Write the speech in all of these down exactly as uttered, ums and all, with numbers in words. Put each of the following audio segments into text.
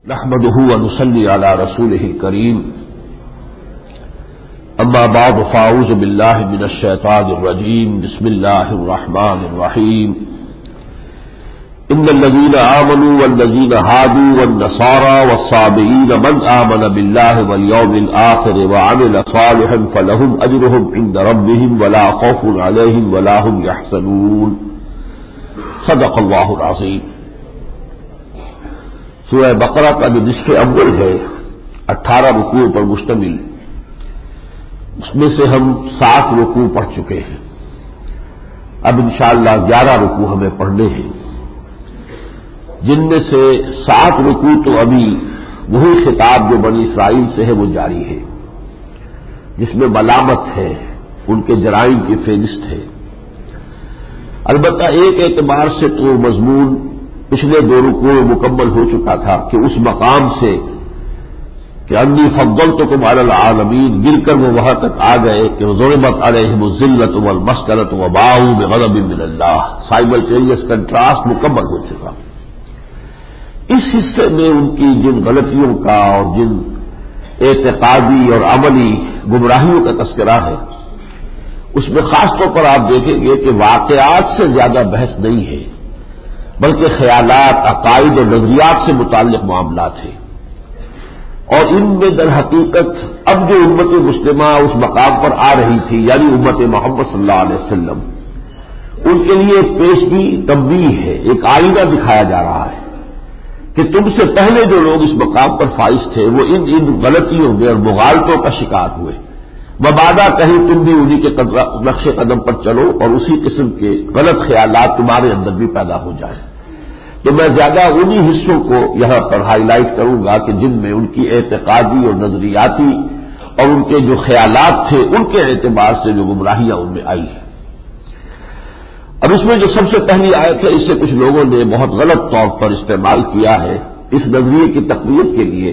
نحمده ونصلي على رسوله الكريم اما بعد فاعوذ بالله من الشيطان الرجيم بسم الله الرحمن الرحيم ان الذين آمنوا والذين هادوا والنصارى والصابئين من آمن بالله واليوم الآخر وعمل صالحا فلهم أجرهم عند ربهم ولا خوف عليهم ولا هم يحزنون صدق الله العظيم۔ سورہ بقرہ کا جو نصف اول ہے اٹھارہ رکوع پر مشتمل، اس میں سے ہم سات رکوع پڑھ چکے ہیں۔ اب انشاءاللہ گیارہ رکوع ہمیں پڑھنے ہیں، جن میں سے سات رکوع تو ابھی وہی خطاب جو بنی اسرائیل سے ہے وہ جاری ہے، جس میں ملامت ہے، ان کے جرائم کی فہرست ہے۔ البتہ ایک اعتبار سے تو مضمون پچھلے دو رکوع مکمل ہو چکا تھا کہ اس مقام سے کہ انی فضلتکم علی العالمین گر کر وہ وہاں تک آ گئے کہ ضربت علیہم الذلۃ والمسکنۃ وباؤوا بغضب من اللہ، سائملٹینیس کنٹراسٹ مکمل ہو چکا۔ اس حصے میں ان کی جن غلطیوں کا اور جن اعتقادی اور عملی گمراہیوں کا تذکرہ ہے، اس میں خاص طور پر آپ دیکھیں گے کہ واقعات سے زیادہ بحث نہیں ہے، بلکہ خیالات، عقائد اور نظریات سے متعلق معاملات ہیں۔ اور ان میں در حقیقت اب جو امت مسلمہ اس مقام پر آ رہی تھی، یعنی امت محمد صلی اللہ علیہ وسلم، ان کے لیے ایک پیشگی تنبیہ ہے، ایک آئینہ دکھایا جا رہا ہے کہ تم سے پہلے جو لوگ اس مقام پر فائز تھے وہ ان ان غلطیوں میں اور مغالطوں کا شکار ہوئے، مبادا کہیں تم بھی انہی کے نقش قدم پر چلو اور اسی قسم کے غلط خیالات تمہارے اندر بھی پیدا ہو جائیں۔ تو میں زیادہ انہی حصوں کو یہاں پر ہائی لائٹ کروں گا کہ جن میں ان کی اعتقادی اور نظریاتی اور ان کے جو خیالات تھے ان کے اعتبار سے جو گمراہیاں ان میں آئی ہیں۔ اب اس میں جو سب سے پہلی آیت ہے، اسے کچھ لوگوں نے بہت غلط طور پر استعمال کیا ہے اس نظریے کی تقویت کے لیے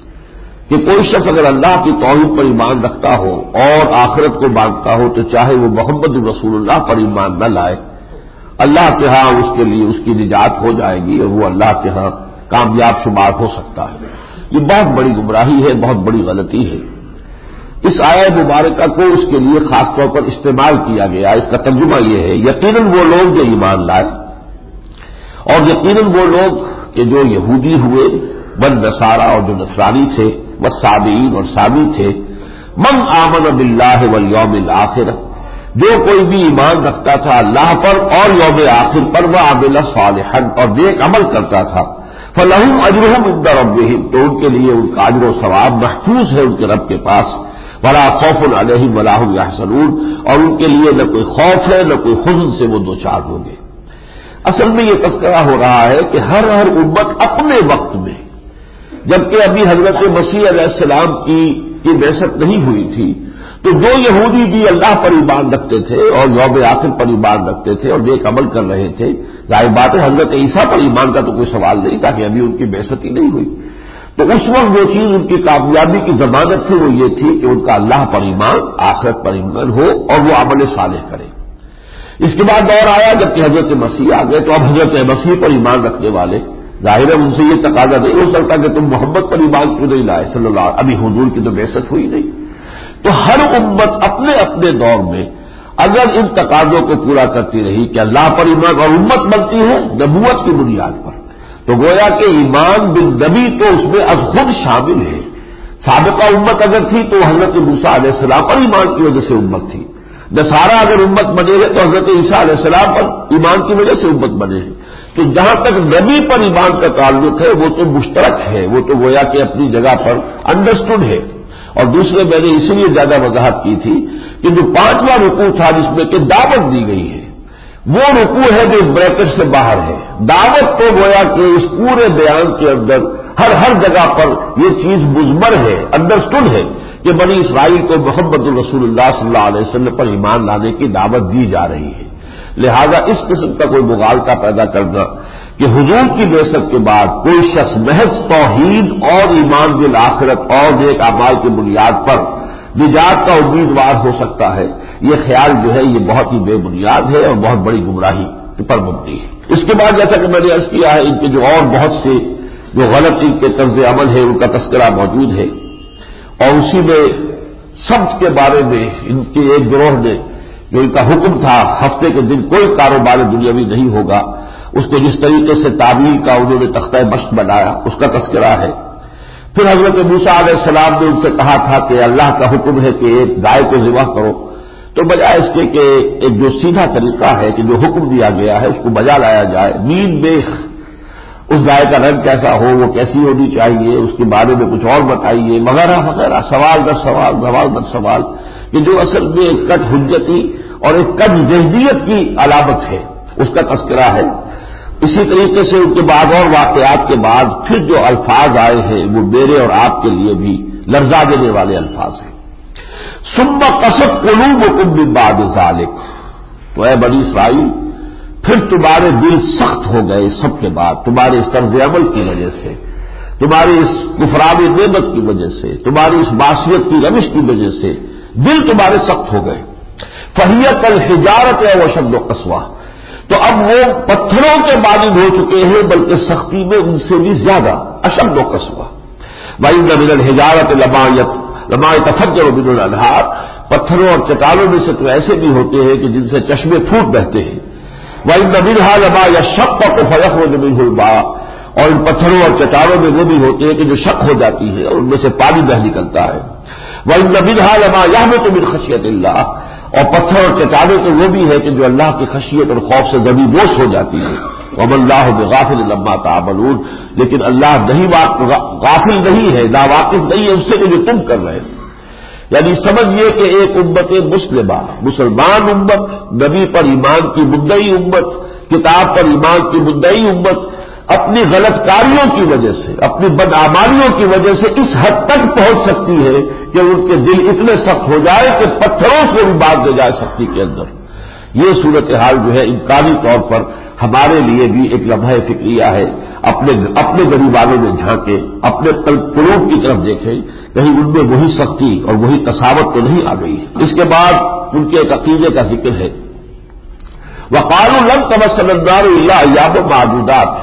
کہ کوئی شخص اگر اللہ کی توحید پر ایمان رکھتا ہو اور آخرت کو مانتا ہو تو چاہے وہ محمد رسول اللہ پر ایمان نہ لائے، اللہ کے ہاں اس کے لیے اس کی نجات ہو جائے گی اور وہ اللہ کے ہاں کامیاب شمار ہو سکتا ہے۔ یہ بہت بڑی گمراہی ہے، بہت بڑی غلطی ہے۔ اس آیہ مبارکہ کو اس کے لیے خاص طور پر استعمال کیا گیا، اس کا ترجمہ یہ ہے یقیناً وہ لوگ جو ایمان لائے اور یقیناً وہ لوگ کہ جو یہودی ہوئے، بن نصارہ اور جو نصرانی تھے، والصابئین اور صابی تھے، من آمن باللہ والیوم الآخر، جو کوئی بھی ایمان رکھتا تھا اللہ پر اور یوم آخر پر، وعمل صالحا اور نیک عمل کرتا تھا، فلہم اجرہم عند ربہم تو ان کے لیے ان کا اجر و ثواب محفوظ ہے ان کے رب کے پاس، ولا خوف علیہم ولا هم یحزنون اور ان کے لیے نہ کوئی خوف ہے نہ کوئی حزن سے وہ دوچار ہوں گے۔ اصل میں یہ تذکرہ ہو رہا ہے کہ ہر ہر امت اپنے وقت میں، جبکہ ابھی حضرت مسیح علیہ السلام کی کی بعثت نہیں ہوئی تھی، تو جو یہودی بھی اللہ پر ایمان رکھتے تھے اور یوم آخر پر ایمان رکھتے تھے اور نیک عمل کر رہے تھے، ظاہر بات ہے حضرت عیسیٰ پر ایمان کا تو کوئی سوال نہیں تھا کہ ابھی ان کی بعثت ہی نہیں ہوئی، تو اس وقت جو چیز ان کی کامیابی کی ضمانت تھی وہ یہ تھی کہ ان کا اللہ پر ایمان، آخرت پر ایمان ہو اور وہ عمل صالح کرے۔ اس کے بعد دور آیا جبکہ حضرت مسیح آ گئے، تو اب حضرت مسیح پر ایمان رکھنے والے ظاہر ہے ان سے یہ تقاضا نہیں ہو سکتا کہ تم محمد پر ایمان کیوں نہیں لائے صلی اللہ علیہ وسلم، ابھی حضور کی تو بعثت ہوئی نہیں۔ تو ہر امت اپنے اپنے دور میں اگر ان تقاضوں کو پورا کرتی رہی کہ اللہ پر ایمان، اور امت بنتی ہے نبوت کی بنیاد پر، تو گویا کہ ایمان بالنبی تو اس میں از خود شامل ہے۔ سابقہ امت اگر تھی تو حضرت موسیٰ علیہ السلام پر ایمان کی وجہ سے امت تھی، نصارہ اگر امت بنے ہیں تو حضرت عیسیٰ علیہ السلام پر ایمان کی وجہ سے امت بنے ہیں۔ تو جہاں تک نبی پر ایمان کا تعلق ہے وہ تو مشترک ہے، وہ تو گویا کہ اپنی جگہ پر انڈرسٹوڈ ہے۔ اور دوسرے میں نے اسی لیے زیادہ وضاحت کی تھی کہ جو پانچواں رکوع تھا جس میں کہ دعوت دی گئی ہے، وہ رکوع ہے جو اس بریکٹ سے باہر ہے۔ دعوت تو گویا کہ اس پورے بیان کے اندر ہر ہر جگہ پر یہ چیز مضمر ہے، انڈرسٹوڈ ہے کہ بنی اسرائیل کو محمد الرسول اللہ صلی اللہ علیہ وسلم پر ایمان لانے کی دعوت دی جا رہی ہے۔ لہذا اس قسم کا کوئی مغالطہ پیدا کرنا کہ حضور کی بعثت کے بعد کوئی شخص محض توحید اور ایمان بالآخرت اور نیک اعمال کی بنیاد پر نجات کا امیدوار ہو سکتا ہے، یہ خیال جو ہے یہ بہت ہی بے بنیاد ہے اور بہت بڑی گمراہی پر مبنی ہے۔ اس کے بعد جیسا کہ میں نے عرض کیا ہے ان کے جو اور بہت سے جو غلط ان کے طرز عمل ہے ان کا تذکرہ موجود ہے، اور اسی میں سبت کے بارے میں ان کے ایک گروہ نے جو ان کا حکم تھا ہفتے کے دن کوئی کاروبار دنیاوی نہیں ہوگا، اس کو جس طریقے سے تعبیر کا انہوں نے تختہ مشق بنایا اس کا تذکرہ ہے۔ پھر حضرت موسیٰ علیہ السلام نے ان سے کہا تھا کہ اللہ کا حکم ہے کہ ایک گائے کو ذبح کرو، تو بجائے اس کے کہ ایک جو سیدھا طریقہ ہے کہ جو حکم دیا گیا ہے اس کو بجا لایا جائے، نیل بیخ اس گائے کا رنگ کیسا ہو، وہ کیسی ہونی چاہیے، اس کے بارے میں کچھ اور بتائیے وغیرہ وغیرہ، سوال در سوال سوال در سوال، کہ جو اصل میں ایک کٹ حجتی اور ایک کٹ ذہنیت کی علامت ہے اس کا تذکرہ ہے۔ اسی طریقے سے ان کے بعد اور واقعات کے بعد پھر جو الفاظ آئے ہیں وہ میرے اور آپ کے لیے بھی لرزا دینے والے الفاظ ہیں۔ ثم قست قلوبکم من بعد ذلک، تو اے بنی اسرائیل پھر تمہارے دل سخت ہو گئے سب کے بعد، تمہارے اس طرز عمل کی وجہ سے، تمہاری اس کفران نعمت کی وجہ سے، تمہاری اس معصیت کی روش کی وجہ سے دل تمہارے سخت ہو گئے۔ فہی کالحجارۃ او اشد قسوۃ، تو اب وہ پتھروں کے مانند ہو چکے ہیں بلکہ سختی میں ان سے بھی زیادہ، اشد قسوۃ۔ وَإِنَّ مِنَ الْحِجَارَةِ لَمَا يَتَفَجَّرُ مِنْهُ الْأَنْهَارُ، پتھروں اور چٹانوں میں سے تو ایسے بھی ہوتے ہیں کہ جن سے چشمے پھوٹ بہتے ہیں۔ وَإِنَّ مِنْهَا لَمَا يَشَّقَّقُ فَيَخْرُجُ مِنْهُ الْمَاءُ، اور ان پتھروں اور چٹانوں میں وہ بھی ہوتے ہیں کہ جو شق ہو جاتی ہے اور ان میں سے پانی بہ نکلتا ہے۔ وَإِنَّ مِنْهَا لَمَا يَهْبِطُ مِنْ خَشْيَةِ اللَّهِ، اور پتھر اور چٹانیں تو وہ بھی ہے کہ جو اللہ کی خشیت اور خوف سے زمین بوس ہو جاتی ہے۔ وَمَا اللَّهُ بِغَافِلٍ عَمَّا تَعْمَلُونَ، لیکن اللہ نہیں غافل نہیں ہے، ناواقف نہیں ہے اس سے کہ جو تم کر رہے ہیں۔ یعنی سمجھیے کہ ایک امت مسلمہ، مسلمان امت، نبی پر ایمان کی مدعی امت، کتاب پر ایمان کی مدعی امت، اپنی غلط کاریوں کی وجہ سے، اپنی بدعمالیوں کی وجہ سے اس حد تک پہنچ سکتی ہے کہ ان کے دل اتنے سخت ہو جائے کہ پتھروں سے بھی باندھ دے جائے سختی کے اندر۔ یہ صورتحال جو ہے امکانی طور پر ہمارے لیے بھی ایک لمحہ فکریہ ہے۔ اپنے اپنے غریبانوں میں جھانکے، اپنے قلوب کی طرف دیکھیں، کہیں ان میں وہی سختی اور وہی قساوت تو نہیں آ گئی ہے۔ اس کے بعد ان کے ایک عقیدے کا ذکر ہے، وَقَالُوا لَن تَمَسَّنَا النَّارُ إِلَّا أَيَّامًا مَّعْدُودَاتٍ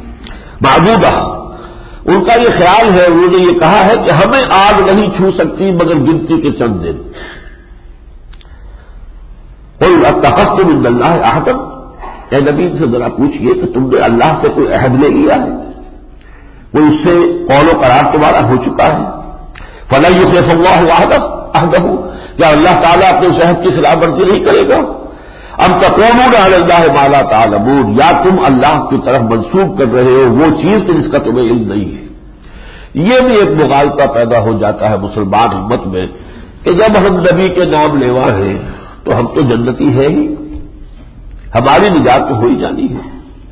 معدودہ، ان کا یہ خیال ہے، انہوں نے یہ کہا ہے کہ ہمیں آگ نہیں چھو سکتی مگر گنتی کے چند دن۔ قُلْ اتَّخَذْتُم مِّنَ اللَّهِ عَهْدًا، اے نبی سے ذرا پوچھئے کہ تم نے اللہ سے کوئی عہد لے لیا ہے، کوئی اس سے قول و قرار تمہارا ہو چکا ہے؟ فَلَن يُخْلِفَ اللَّهُ عَهْدَهُ، کیا اللہ تعالیٰ اپنے اس عہد کی خلاف ورزی نہیں کرے گا؟ ام تقولون علی اللہ ما لا تعلمون، یا تم اللہ کی طرف منسوب کر رہے ہو وہ چیز کہ جس کا تمہیں علم نہیں ہے۔ یہ بھی ایک مغالطہ پیدا ہو جاتا ہے مسلمان امت میں کہ جب ہم نبی کے نام لیوا ہیں تو ہم تو جنتی ہے ہی، ہماری نجات تو ہو ہی جانی ہے۔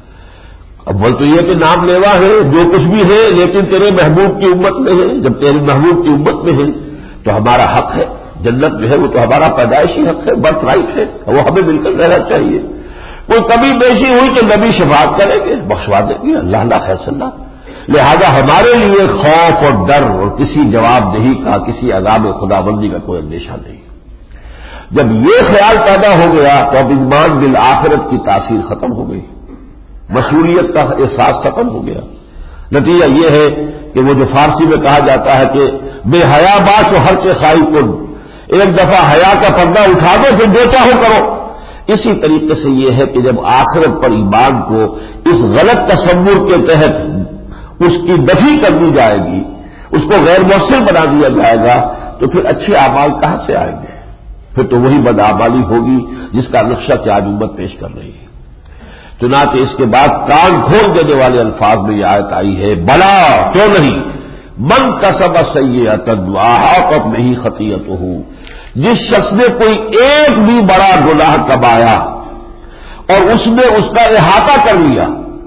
اول تو یہ کہ نام لیوا ہے جو کچھ بھی ہے لیکن تیرے محبوب کی امت میں ہے، جب تیرے محبوب کی امت میں ہے تو ہمارا حق ہے، جنت جو ہے وہ تو ہمارا پیدائشی حق ہے، برتھ رائٹ ہے، وہ ہمیں مل کر رہنا چاہیے۔ کوئی کمی بیشی ہوئی تو نبی شفاعت کریں گے، بخشوا دیں گے، اللہ اللہ خیر صلی اللہ۔ لہذا ہمارے لیے خوف اور ڈر اور کسی جواب دہی کا، کسی عذاب خدا بندی کا کوئی اندیشہ نہیں۔ جب یہ خیال پیدا ہو گیا تو اب ایمان بالآخرت کی تاثیر ختم ہو گئی، مسئولیت کا احساس ختم ہو گیا۔ نتیجہ یہ ہے کہ وہ جو فارسی میں کہا جاتا ہے کہ بے حیا باش و ہر کے خواہی کن، ایک دفعہ حیا کا پردہ اٹھا دو پھر جو چاہو کرو۔ اسی طریقے سے یہ ہے کہ جب آخرت پر ایمان کو اس غلط تصور کے تحت اس کی نفی کر دی جائے گی، اس کو غیر مؤثر بنا دیا جائے گا، تو پھر اچھے اعمال کہاں سے آئیں گے؟ پھر تو وہی بدعمالی ہوگی جس کا نقشہ کہ آج امت پیش کر رہی ہے۔ چنانچہ اس کے بعد کان کھول دینے والے الفاظ میں یہ آیت آئی ہے، بلا کیوں نہیں، من کسب سیئۃ واحاطت بہ خطیئتہ، جس شخص نے کوئی ایک بھی بڑا گناہ کمایا اور اس نے اس کا احاطہ کر لیا،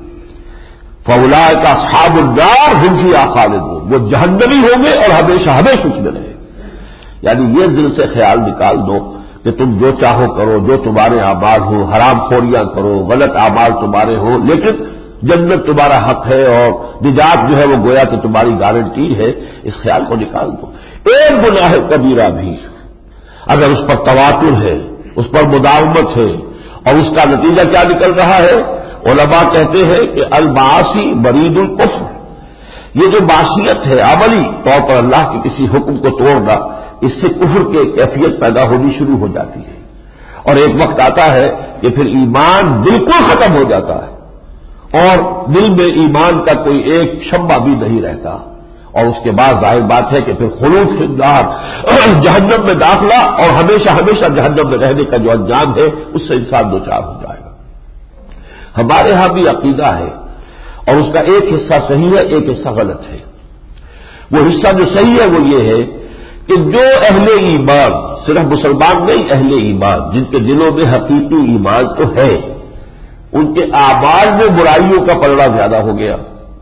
فاولئک اصحاب النار ھم فیھا خالدون، وہ جہنمی ہوں گے اور ہمیشہ ہمیشہ اس میں رہیں۔ یعنی یہ دل سے خیال نکال دو کہ تم جو چاہو کرو، جو تمہارے اعمال ہو، حرام خوریاں کرو، غلط اعمال تمہارے ہو، لیکن جنت تمہارا حق ہے اور نجات جو ہے وہ گویا کہ تمہاری گارنٹی ہے، اس خیال کو نکال دو۔ ایک گناہ کبیرہ بھی اگر اس پر تواتر ہے، اس پر مداومت ہے، اور اس کا نتیجہ کیا نکل رہا ہے؟ علماء کہتے ہیں کہ المعاصی برید الکفر، یہ جو معصیت ہے عملی طور پر اللہ کے کسی حکم کو توڑنا، اس سے کفر کی کیفیت پیدا ہونی شروع ہو جاتی ہے، اور ایک وقت آتا ہے کہ پھر ایمان بالکل ختم ہو جاتا ہے اور دل میں ایمان کا کوئی ایک شمع بھی نہیں رہتا، اور اس کے بعد ظاہر بات ہے کہ پھر خلود فی النار، جہنم میں داخلہ اور ہمیشہ ہمیشہ جہنم میں رہنے کا جو انجام ہے اس سے انسان دوچار ہو جائے گا۔ ہمارے ہاں بھی عقیدہ ہے، اور اس کا ایک حصہ صحیح ہے، ایک حصہ غلط ہے۔ وہ حصہ جو صحیح ہے وہ یہ ہے کہ جو اہل ایمان، صرف مسلمان نہیں، اہل ایمان جن کے دلوں میں حقیقی ایمان تو ہے، ان کے اعمال میں برائیوں کا پلڑا زیادہ ہو گیا،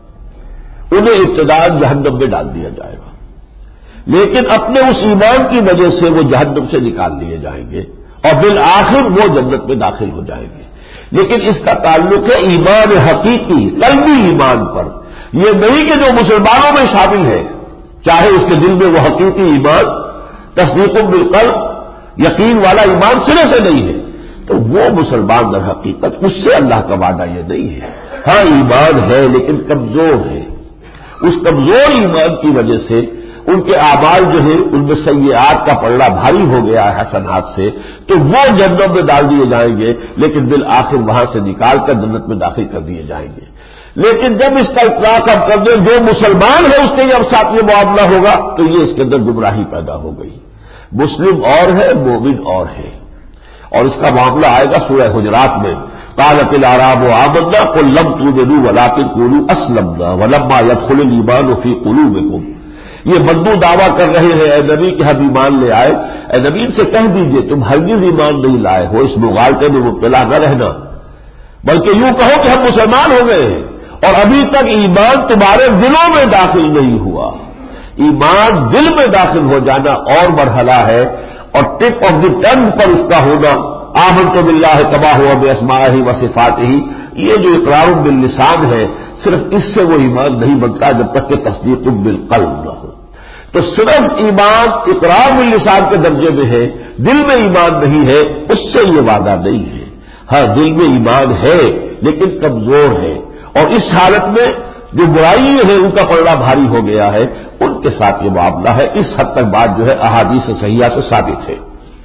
انہیں ابتداءً جہنم میں ڈال دیا جائے گا، لیکن اپنے اس ایمان کی وجہ سے وہ جہنم سے نکال لیے جائیں گے اور بالآخر وہ جنت میں داخل ہو جائیں گے۔ لیکن اس کا تعلق ہے ایمان حقیقی قلبی ایمان پر، یہ نہیں کہ جو مسلمانوں میں شامل ہے، چاہے اس کے دل میں وہ حقیقی ایمان، تصدیق بالقلب، یقین والا ایمان سرے سے نہیں ہے، تو وہ مسلمان در حقیقت، اس سے اللہ کا وعدہ یہ نہیں ہے۔ ہاں ایمان ہے لیکن کمزور ہے، اس کمزور ایمان کی وجہ سے ان کے اعمال جو ہے ان میں سیئات کا پلڑا بھاری ہو گیا ہے حسنات سے، تو وہ جنت میں ڈال دیے جائیں گے، لیکن بالآخر وہاں سے نکال کر جنت میں داخل کر دیے جائیں گے۔ لیکن جب اس کا اطلاق ہم کر دیں جو مسلمان ہے اس کے جب ساتھ یہ معاملہ ہوگا تو یہ اس کے اندر گمراہی پیدا ہو گئی۔ مسلم اور ہے، مومن اور ہے، اور اس کا معاملہ آئے گا سورہ حجرات میں، قالت الاعراب آمنا قل لم تؤمنوا ولکن قولوا اسلمنا ولما يدخل الايمان في قلوبكم۔ یہ بدو دعویٰ کر رہے ہیں اے نبی کہ ہم ایمان لے آئے، اے نبی سے کہہ دیجئے تم ہرگز ایمان نہیں لائے ہو، اس مغالطے میں مبتلا نہ رہنا، بلکہ یوں کہو کہ ہم مسلمان ہو گئے ہیں اور ابھی تک ایمان تمہارے دلوں میں داخل نہیں ہوا۔ ایمان دل میں داخل ہو جانا اور مرحلہ ہے، اور ٹپ آف دی ٹنگ پر اس کا ہونا، آمنت باللہ کما ہوا باسمائہ و صفاتہ، یہ جو اقرار باللسان ہے صرف اس سے وہ ایمان نہیں بنتا جب تک کہ تصدیق بالقلب نہ ہو۔ تو صرف ایمان اقرار باللسان کے درجے میں ہے، دل میں ایمان نہیں ہے، اس سے یہ وعدہ نہیں ہے۔ ہاں دل میں ایمان ہے لیکن کمزور ہے، اور اس حالت میں جو برائی ہے ان کا پلڑا بھاری ہو گیا ہے، ان کے ساتھ یہ معاملہ ہے۔ اس حد تک بات جو ہے احادیث صحیحہ سے ثابت ہے۔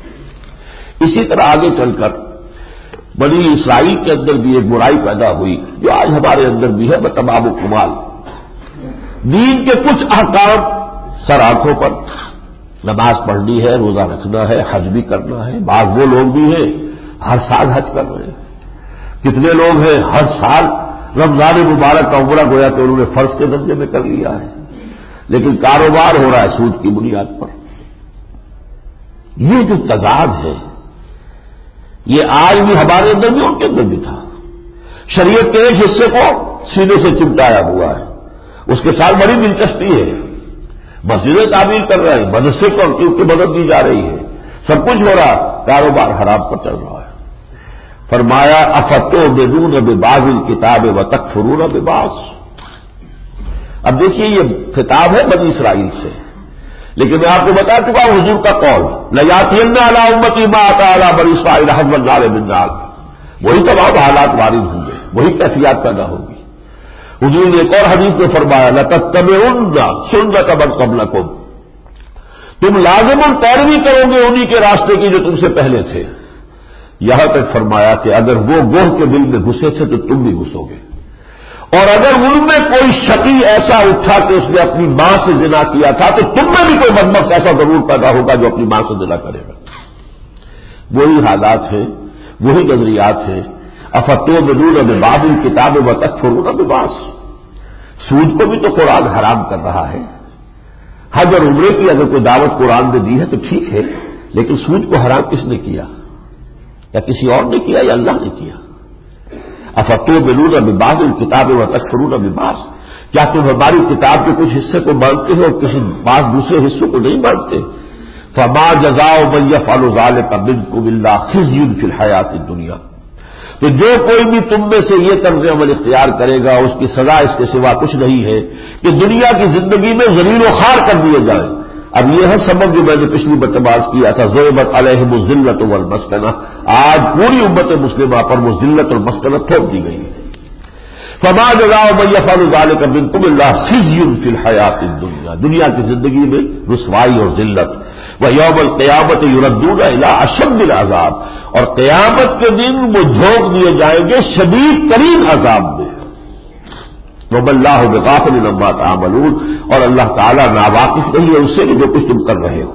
اسی طرح آگے چل کر بنی اسرائیل کے اندر بھی ایک برائی پیدا ہوئی جو آج ہمارے اندر بھی ہے بتمام و کمال۔ دین کے کچھ احکام سر آنکھوں پر، نماز پڑھنی ہے، روزہ رکھنا ہے، حج بھی کرنا ہے، بعض وہ لوگ بھی ہیں ہر سال حج کر رہے ہیں، کتنے لوگ ہیں ہر سال رمضان مبارک کا عمرہ گویا کہ انہوں نے فرض کے درجے میں کر لیا ہے، لیکن کاروبار ہو رہا ہے سود کی بنیاد پر۔ یہ جو تضاد ہے یہ آج بھی ہمارے اندر بھی ان کے اندر بھی تھا۔ شریعت کے ایک حصے کو سینے سے چمٹایا ہوا ہے، اس کے ساتھ بڑی دلچسپی ہے، مسجدیں تعمیر کر رہے ہیں، مدرسے کو ان کی مدد دی جا رہی ہے، سب کچھ ہو رہا، کاروبار حرام پر چل رہا ہے۔ فرمایا افتؤمنون ببعض الکتاب وتکفرون ببعض۔ اب دیکھیے یہ خطاب ہے بنی اسرائیل سے، لیکن میں آپ کو بتا چکا ہوں حضور کا قول لیاتین علی امتی ما اتی علی بنی اسرائیل حزب النار بالنار، وہی تمام حالات وارد ہوں گے، وہی کیفیات پیدا ہوگی۔ حضور نے ایک اور حدیث میں فرمایا لتتبعن سنت من قبلکم، تم لازم پیروی کرو گے انہی کے راستے کی جو تم سے پہلے تھے۔ یہاں تک فرمایا کہ اگر وہ گوہ کے دل میں گھسے تھے تو تم بھی گھسو گے، اور اگر ان میں کوئی شقی ایسا اٹھا کہ اس نے اپنی ماں سے زنا کیا تھا تو تم میں بھی کوئی بدبخت ایسا ضرور پیدا ہوگا جو اپنی ماں سے زنا کرے گا۔ وہی حالات ہیں، وہی نظریات ہیں۔ افتؤمنون ببعض الکتاب وتکفرون ببعض، سود کو بھی تو قرآن حرام کر رہا ہے۔ حج اور عمرے کی اگر کوئی دعوت قرآن نے دی ہے تو ٹھیک ہے، لیکن سود کو حرام کس نے کیا؟ یا کسی اور نے کیا یا اللہ نے کیا؟ افتؤمنون ببعض الکتاب وتکفرون ببعض، کیا تم ہماری کتاب کے کچھ حصے کو مانتے ہو اور کسی بعض دوسرے حصوں کو نہیں مانتے؟ فما جزاء من يفعل ذلك منكم الا خزي في الحیات الدنیا، تو جو کوئی بھی تم میں سے یہ طرز عمل اختیار کرے گا اس کی سزا اس کے سوا کچھ نہیں ہے کہ دنیا کی زندگی میں ذلیل و خوار کر دیے جائیں۔ اب یہ ہے سبب جو میں نے پچھلی بتباس کیا تھا، ضربت علیہم الذلۃ والمسکنہ، آج پوری امت مسلمہ پر وہ ذلت اور مسکنت تھوپ دی گئی ہے۔ فما جزاء من يفعل ذلك منكم الا خزي في الحیات الدنیا، دنیا کی زندگی میں رسوائی اور ذلت، ویوم القیامت یردون الی اشد العذاب، اور قیامت کے دن وہ جھونک دیے جائیں گے شدید ترین عذاب میں۔ وما اللہ بغافل عما تعملون، اور اللہ تعالیٰ ناواقف نہیں ہے اس سے کہ جو کچھ تم کر رہے ہو۔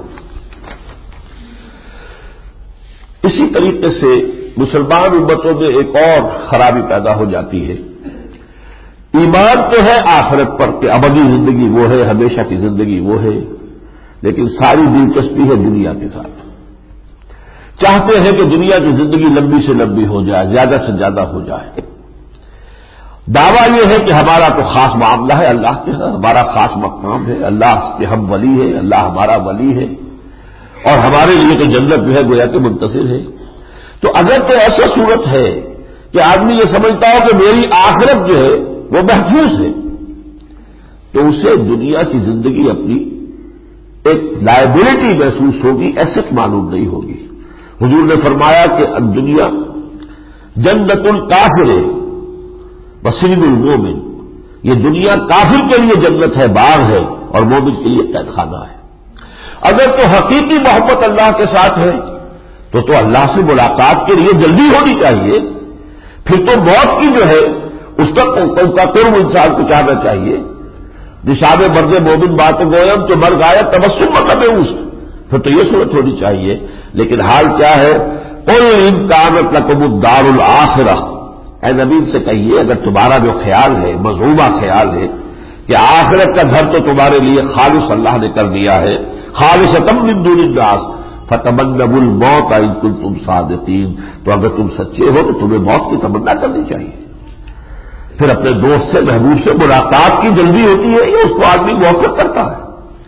اسی طریقے سے مسلمان امتوں میں ایک اور خرابی پیدا ہو جاتی ہے۔ ایمان تو ہے آخرت پر کہ ابدی زندگی وہ ہے، ہمیشہ کی زندگی وہ ہے، لیکن ساری دلچسپی ہے دنیا کے ساتھ۔ چاہتے ہیں کہ دنیا کی زندگی لمبی سے لمبی ہو جائے، زیادہ سے زیادہ ہو جائے۔ دعویٰ یہ ہے کہ ہمارا تو خاص معاملہ ہے اللہ کے ہاں، ہمارا خاص مقام ہے، اللہ کے ہم ولی ہے، اللہ ہمارا ولی ہے، اور ہمارے لیے تو جنت جو ہے گویا کہ منتظر ہے۔ تو اگر تو ایسا صورت ہے کہ آدمی یہ سمجھتا ہو کہ میری آخرت جو ہے وہ محفوظ ہے، تو اسے دنیا کی زندگی اپنی ایک لائبلٹی محسوس ہوگی، ایسٹ معلوم نہیں ہوگی۔ حضور نے فرمایا کہ دنیا جنت الکافر وسجن المومن، یہ دنیا کافر کے لیے جنت ہے، باغ ہے، اور مومن کے لیے قید خانہ ہے۔ اگر تو حقیقی محبت اللہ کے ساتھ ہے تو تو اللہ سے ملاقات کے لیے جلدی ہونی چاہیے، پھر تو موت کی جو ہے اس کا قرب انسان کو چاہنا چاہیے۔ نشاب مرد مومن بات گویم تو مر گایا تبسم مطلب اس، پھر تو یہ صورت ہونی چاہیے۔ لیکن حال کیا ہے؟ قل ان کانت لکم الدار الآخرہ، اے نبی سے کہیے اگر تمہارا جو خیال ہے، مذمومہ خیال ہے کہ آخرت کا گھر تو تمہارے لیے خالص اللہ نے کر دیا ہے، خالصۃ من دون الناس فتمنوا الموت ان کنتم صادقین، تو اگر تم سچے ہو تو تمہیں موت کی تمنا کرنی چاہیے۔ پھر اپنے دوست سے، محبوب سے ملاقات کی جلدی ہوتی ہے، یہ اس کو آدمی موقف کرتا ہے۔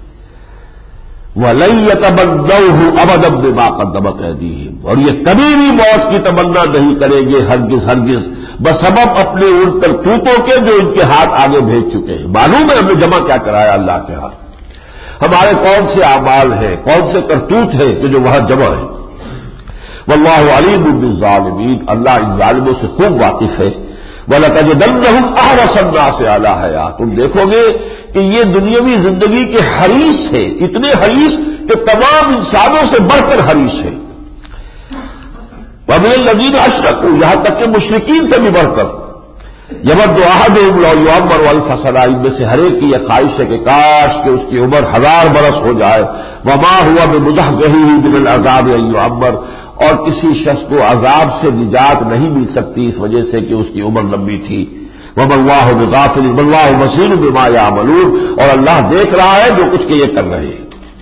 وَلَن يَتَمَنَّوْهُ أَبَدًا بِمَا قَدَّمَتْ أَيْدِيهِمْ، اور یہ کبھی بھی موت کی تمنا نہیں کریں گے ہرگز ہرگز، بسبب اپنے ان کرتوتوں کے جو ان کے ہاتھ آگے بھیج چکے ہیں۔ معلوم ہے ہم نے جمع کیا کرایا اللہ کے ہاتھ، ہمارے کون سے اعمال ہیں، کون سے کرتوت ہیں کہ جو وہاں جمع ہے۔ واللہ علیم بالظالمین، اللہ ان ظالموں سے خوب واقف ہے۔ وَلَتَجِدَنَّهُمْ أَحْرَصَ النَّاسِ عَلَىٰ حَيَاةٍ، تم دیکھو گے کہ یہ دنیاوی زندگی کے حریص ہے، اتنے حریص کہ تمام انسانوں سے بڑھ کر حریص ہے۔ وَمِنَ الَّذِينَ أَشْرَكُوا، یہاں تک کہ مشرکین سے بھی بڑھ کر۔ يَوَدُّ أَحَدُهُمْ لَوْ يُعَمَّرُ أَلْفَ سَنَةٍ، ان میں سے ہر ایک کی یہ خواہش ہے کہ کاش کہ اس کی عمر ہزار برس ہو جائے۔ وَمَا هُوَ بِمُزَحْزِحِهِ مِنَ الْعَذَابِ أَن يُعَمَّرَ، اور کسی شخص کو عذاب سے نجات نہیں مل سکتی اس وجہ سے کہ اس کی عمر لمبی تھی۔ وَمَا اللَّهُ بِغَافِلٍ بَلْ اللَّهُ بَصِيرٌ بِمَا يَعْمَلُونَ، اور اللہ دیکھ رہا ہے جو کچھ کہ یہ کر رہے ہیں۔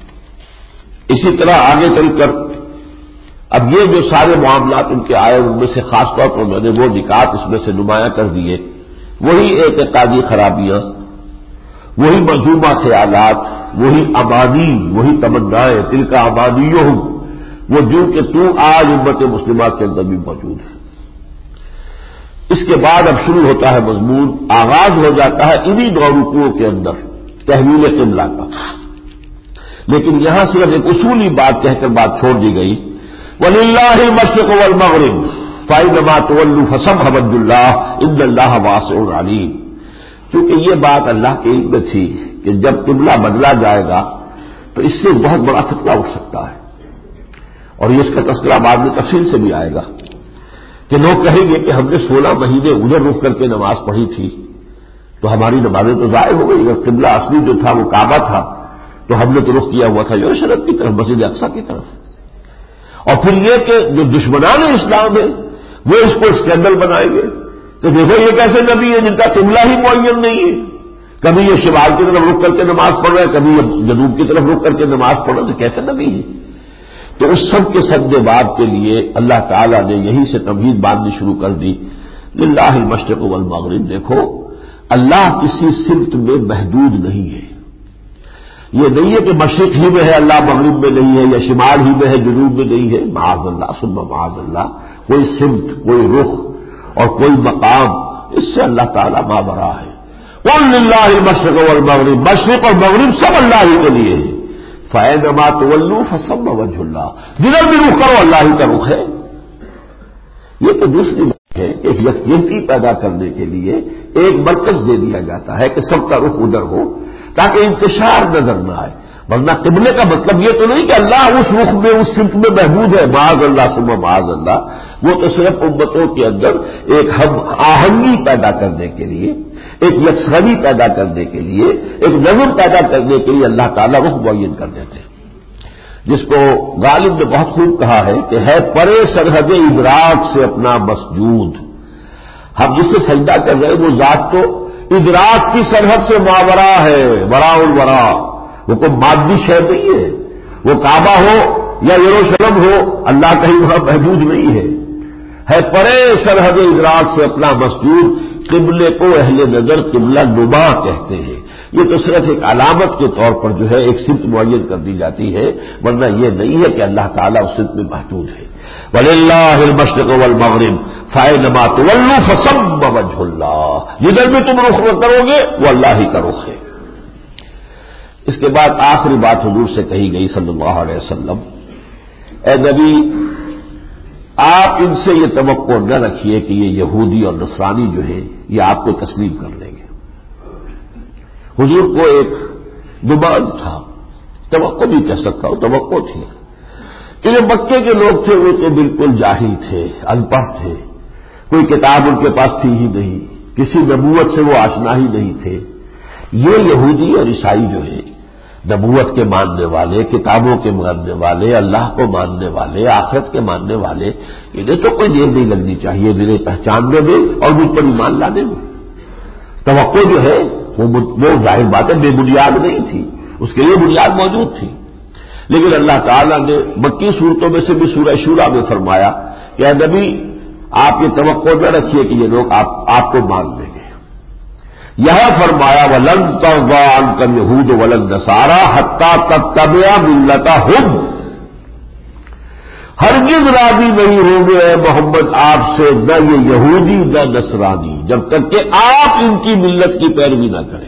اسی طرح آگے چل کر اب یہ جو سارے معاملات ان کے آئے، ان میں سے خاص طور پر میں نے وہ نکات اس میں سے نمایاں کر دیے، وہی اعتقادی خرابیاں، وہی مذمومہ خیالات، وہی امانی، وہی تمنائیں، تلک امانیہم، وہ جو کہ تو آج امت مسلمہ کے اندر بھی موجود ہے۔ اس کے بعد اب شروع ہوتا ہے مضمون، آغاز ہو جاتا ہے انہی دو رکوعوں کے اندر تحویل قبلہ کا، لیکن یہاں صرف ایک اصولی بات کہہ کر بات چھوڑ دی گئی، وَلِلَّهِ الْمَشْرِقُ وَالْمَغْرِبُ فَأَيْنَمَا تُوَلُّوا فَثَمَّ وَجْهُ اللَّهِ إِنَّ اللَّهَ وَاسِعٌ عَلِيمٌ، کیونکہ یہ بات اللہ کے علم میں تھی کہ جب قبلہ بدلا جائے گا تو اس سے بہت بڑا فتنہ اٹھ سکتا ہے، اور یہ اس کا تذکرہ بعد میں تفصیل سے بھی آئے گا کہ لوگ کہیں گے کہ ہم نے سولہ مہینے ادھر رخ کر کے نماز پڑھی تھی تو ہماری نمازیں تو ضائع ہو گئی، اگر قبلہ اصلی جو تھا وہ کعبہ تھا تو ہم نے تو رخ کیا ہوا تھا یروشلم کی طرف، مسجد اقصیٰ کی طرف۔ اور پھر یہ کہ جو دشمنان اسلام ہے وہ اس کو اسکینڈل بنائیں گے کہ دیکھو یہ کیسے نبی ہے جن کا قبلہ ہی معین نہیں ہے، کبھی یہ شمال کی طرف رخ کر کے نماز پڑھ رہا ہے، کبھی یہ جنوب کی طرف رخ کر کے نماز پڑھ رہا ہے، تو کیسے نبی ہے؟ تو اس سب کے سد باب کے لیے اللہ تعالیٰ نے یہیں سے تمہید باندھنی شروع کر دی، للہ المشرق والمغرب، دیکھو اللہ کسی سمت میں محدود نہیں ہے، یہ نہیں ہے کہ مشرق ہی میں ہے اللہ مغرب میں نہیں ہے، یا شمال ہی میں ہے جنوب میں نہیں ہے، معاذ اللہ ثم معاذ اللہ، کوئی سمت، کوئی رخ اور کوئی مقام اس سے اللہ تعالیٰ مابرا ہے۔ قل للہ المشرق والمغرب، مشرق اور مغرب سب اللہ ہی کے لیے ہے، فَأَيْنَمَا تُوَلُّوا فَثَمَّ وَجْهُ اللَّهِ، جدھر بھی رخ کرو اللہ ہی کا رخ ہے۔ یہ تو دوسری ایک یکجہتی پیدا کرنے کے لیے ایک مرکز دے دیا جاتا ہے کہ سب کا رخ ادھر ہو تاکہ انتشار نظر نہ آئے. ورنہ قبلے کا مطلب یہ تو نہیں کہ اللہ اس رخ میں اس سمت میں محبوب ہے، معاذ اللہ ثم معاذ اللہ. وہ تو صرف امتوں کے اندر ایک ہم آہنگی پیدا کرنے کے لیے، ایک یکسوئی پیدا کرنے کے لیے، ایک نظم پیدا کرنے کے لیے اللہ تعالیٰ رخ معین کر دیتے ہیں. جس کو غالب نے بہت خوب کہا ہے کہ ہے پرے سرحد ادراک سے اپنا مسجود. ہم جس سے سجدہ کر رہے ہیں وہ ذات تو ادراک کی سرحد سے ماورا ہے، وراء الورا. وہ کوئی مادی شے نہیں ہے. وہ کعبہ ہو یا یروشلم ہو، اللہ کہیں وہاں محدود نہیں ہے. ہے پرے سرحد ادراک سے اپنا مسجود. قبلے کو اہل نظر قبلہ نما کہتے ہیں. یہ تو صرف ایک علامت کے طور پر جو ہے ایک سمت معین کر دی جاتی ہے، ورنہ یہ نہیں ہے کہ اللہ تعالیٰ اس سمت میں محدود ہے. وَلِلَّهِ الْمَشْرِقُ وَالْمَغْرِبُ فَأَيْنَمَا تُوَلُّوا فَثَمَّ وَجْهُ اللَّهِ. جدھر بھی تم رخ کرو گے وہ اللہ ہی کا رخ ہے. اس کے بعد آخری بات حضور سے کہی گئی صلی اللہ علیہ وسلم، اے نبی آپ ان سے یہ توقع نہ رکھیے کہ یہ یہودی اور نصرانی جو ہے یہ آپ کو تسلیم کر لیں گے. حضور کو ایک گمان تھا، توقع بھی کہہ سکتا ہوں، توقع تھی کہ جو مکے کے لوگ تھے وہ تو بالکل جاہل تھے، ان پڑھ تھے، کوئی کتاب ان کے پاس تھی ہی نہیں، کسی نبوت سے وہ آشنا ہی نہیں تھے. یہ یہودی اور عیسائی جو ہے نبوت کے ماننے والے، کتابوں کے ماننے والے، اللہ کو ماننے والے، آخرت کے ماننے والے، انہیں تو کوئی دیر نہیں لگنی چاہیے میرے پہچاننے میں اور مجھ پر ایمان لانے میں. توقع جو ہے وہ ظاہر بات ہے بے بنیاد نہیں تھی، اس کے لیے بنیاد موجود تھی. لیکن اللہ تعالیٰ نے مکی صورتوں میں سے بھی سورہ شورا میں فرمایا کہ اے نبی آپ یہ توقع نہ رکھیے کہ یہ لوگ آپ, آپ کو مان لیں گے. یہاں فرمایا وَلَن تَرْضَىٰ عَنْكَ الْيَهُودُ وَلَا النَّصَارَىٰ حَتَّىٰ تَتَّبِعَ مِلَّتَهُمْ. ہرگز راضی نہیں ہوں گے اے محمد آپ سے نہ یہ یہودی نہ نصرانی جب تک کہ آپ ان کی ملت کی پیروی نہ کریں.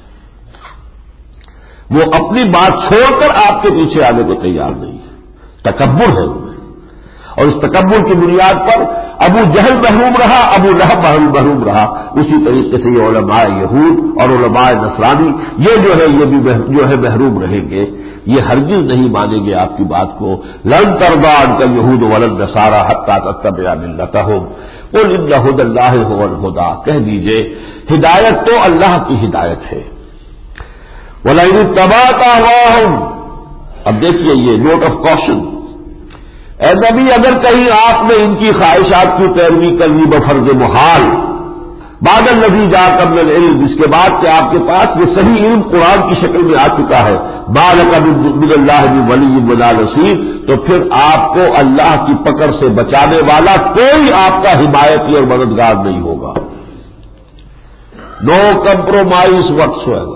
وہ اپنی بات چھوڑ کر آپ کے پیچھے آنے کو تیار نہیں ہے. تکبر ہے انہیں، اور اس تکبر کی بنیاد پر ابو جہل محروم رہا، ابو لہب محروم رہا. اسی طریقے سے یہ علماء یہود اور علماء نصرانی یہ جو ہے یہ بھی جو ہے محروم رہیں گے. یہ ہرگز نہیں مانیں گے آپ کی بات کو. لن ترضىٰ عنك اليهود ولا النصارى حتى تتبع ملتهم قل ان هدى الله هو الهدى. کہہ دیجئے ہدایت تو اللہ کی ہدایت ہے. وَلَئِنِ اتَّبَعْتَ أَهْوَاءَهُمْ. اب دیکھیے یہ نوٹ آف کوشن، اے نبی اگر کہیں آپ نے ان کی خواہشات کی پیروی کرنی بفرض محال بعد الذی جاءک من العلم، اس کے بعد کہ آپ کے پاس یہ صحیح علم قرآن کی شکل میں آ چکا ہے، ما لک من اللہ من ولی ولا نصیر، تو پھر آپ کو اللہ کی پکڑ سے بچانے والا کوئی آپ کا حمایتی اور مددگار نہیں ہوگا. No compromise whatsoever.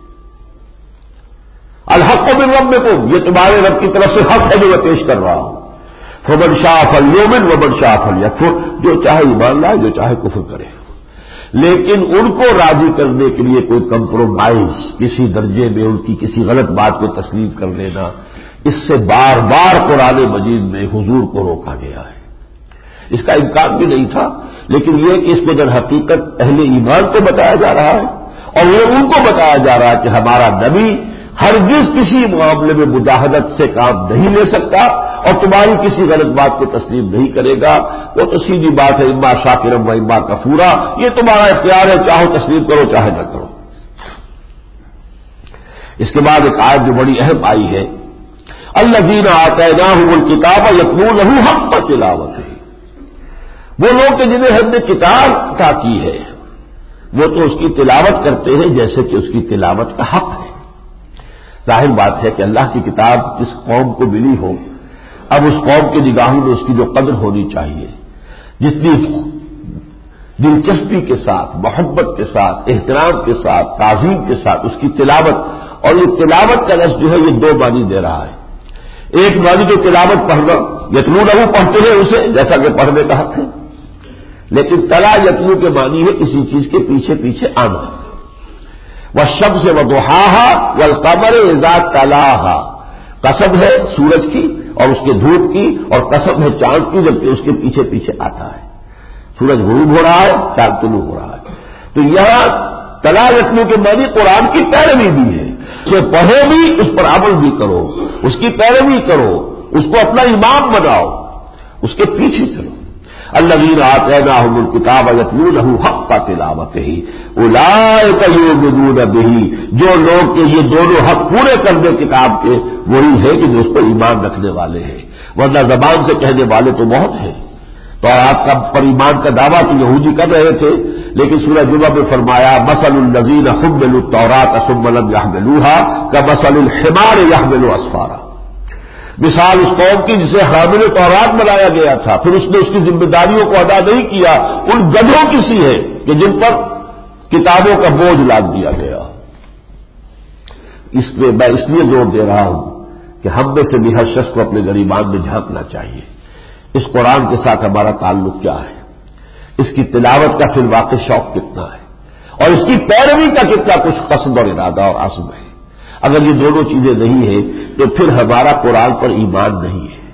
الحق من ربکم، یہ تمہارے رب کی طرف سے حق ہے جو میں پیش کر رہا ہوں. فمن شاء فلیؤمن ومن شاء فلیکفر، جو چاہے ایمان لائے جو چاہے کفر کرے. لیکن ان کو راضی کرنے کے لیے کوئی کمپرومائز کسی درجے میں ان کی کسی غلط بات کو تسلیم کر لینا، اس سے بار بار قرآن مجید میں حضور کو روکا گیا ہے. اس کا امکان بھی نہیں تھا، لیکن یہ کہ اس کو در حقیقت اہل ایمان کو بتایا جا رہا ہے اور یہ ان کو بتایا جا رہا ہے کہ ہمارا نبی ہرگز کسی معاملے میں مجاہدت سے کام نہیں لے سکتا اور تمہاری کسی غلط بات کو تسلیم نہیں کرے گا. وہ تو سیدھی بات ہے، اما شاکرم و اما کفورا، یہ تمہارا اختیار ہے، چاہو تسلیم کرو چاہے نہ کرو. اس کے بعد ایک آیت جو بڑی اہم آئی ہے، الذین آتیناہم الکتاب یتلونہ حق تلاوتہ. وہ لوگ کہ جنہیں ہم نے کتاب عطا کی ہے وہ تو اس کی تلاوت کرتے ہیں جیسے کہ اس کی تلاوت کا حق ہے. ظاہر بات ہے کہ اللہ کی کتاب جس قوم کو ملی ہو، اب اس قوم کی نگاہوں میں اس کی جو قدر ہونی چاہیے، جتنی دلچسپی کے ساتھ، محبت کے ساتھ، احترام کے ساتھ، تعظیم کے ساتھ اس کی تلاوت، اور یہ تلاوت کا لفظ جو ہے یہ دو معنی دے رہا ہے. ایک معنی جو تلاوت پڑھنا، یتلونہ پڑھتے ہیں اسے جیسا کہ پڑھنے کا حق ہے، لیکن تلا یتلو کے معنی ہے کسی چیز کے پیچھے پیچھے آنا. والشمس وضحاها والقمر اذا تلاها، قسم ہے سورج کی اور اس کے دھوپ کی، اور قسم ہے چاند کی جبکہ اس کے پیچھے پیچھے آتا ہے. سورج غروب ہو رہا ہے، چاند طلوع ہو رہا ہے. تو یہاں تلا رکھنے کے معنی قرآن کی پیروی بھی ہے. اسے پڑھو بھی، اس پر عمل بھی کرو، اس کی پیروی کرو، اس کو اپنا امام بناؤ، اس کے پیچھے چلو. الذین آتیناہم الکتاب یتلونہ حق تلاوتہ اولئک یؤمنون بہ، جو لوگ کہ یہ دونوں حق پورے کر دے کتاب کے، وہی ہے کہ جو اس پر ایمان رکھنے والے ہیں. ورنہ زبان سے کہنے والے تو بہت ہیں. تو آپ کا پر ایمان کا دعویٰ تو یہودی کر رہے تھے، لیکن سورہ جمعہ میں فرمایا مثل الذین حملوا التوراۃ ثم لم یحملوها کمثل الحمار یحمل اسفارا. مثال اس قوم کی جسے حامل تورات بنایا گیا تھا، پھر اس نے اس کی ذمہ داریوں کو ادا نہیں کیا، ان گدھوں کی سی ہے کہ جن پر کتابوں کا بوجھ لاد دیا گیا. اس میں میں اس لیے زور دے رہا ہوں کہ ہم میں سے بھی ہر شخص کو اپنے گریبان میں جھانکنا چاہیے. اس قرآن کے ساتھ ہمارا تعلق کیا ہے، اس کی تلاوت کا فی الواقع شوق کتنا ہے، اور اس کی پیروی کا کتنا کچھ قصد اور ارادہ اور عزم ہے. اگر یہ دونوں چیزیں نہیں ہیں تو پھر ہمارا قرآن پر ایمان نہیں ہے.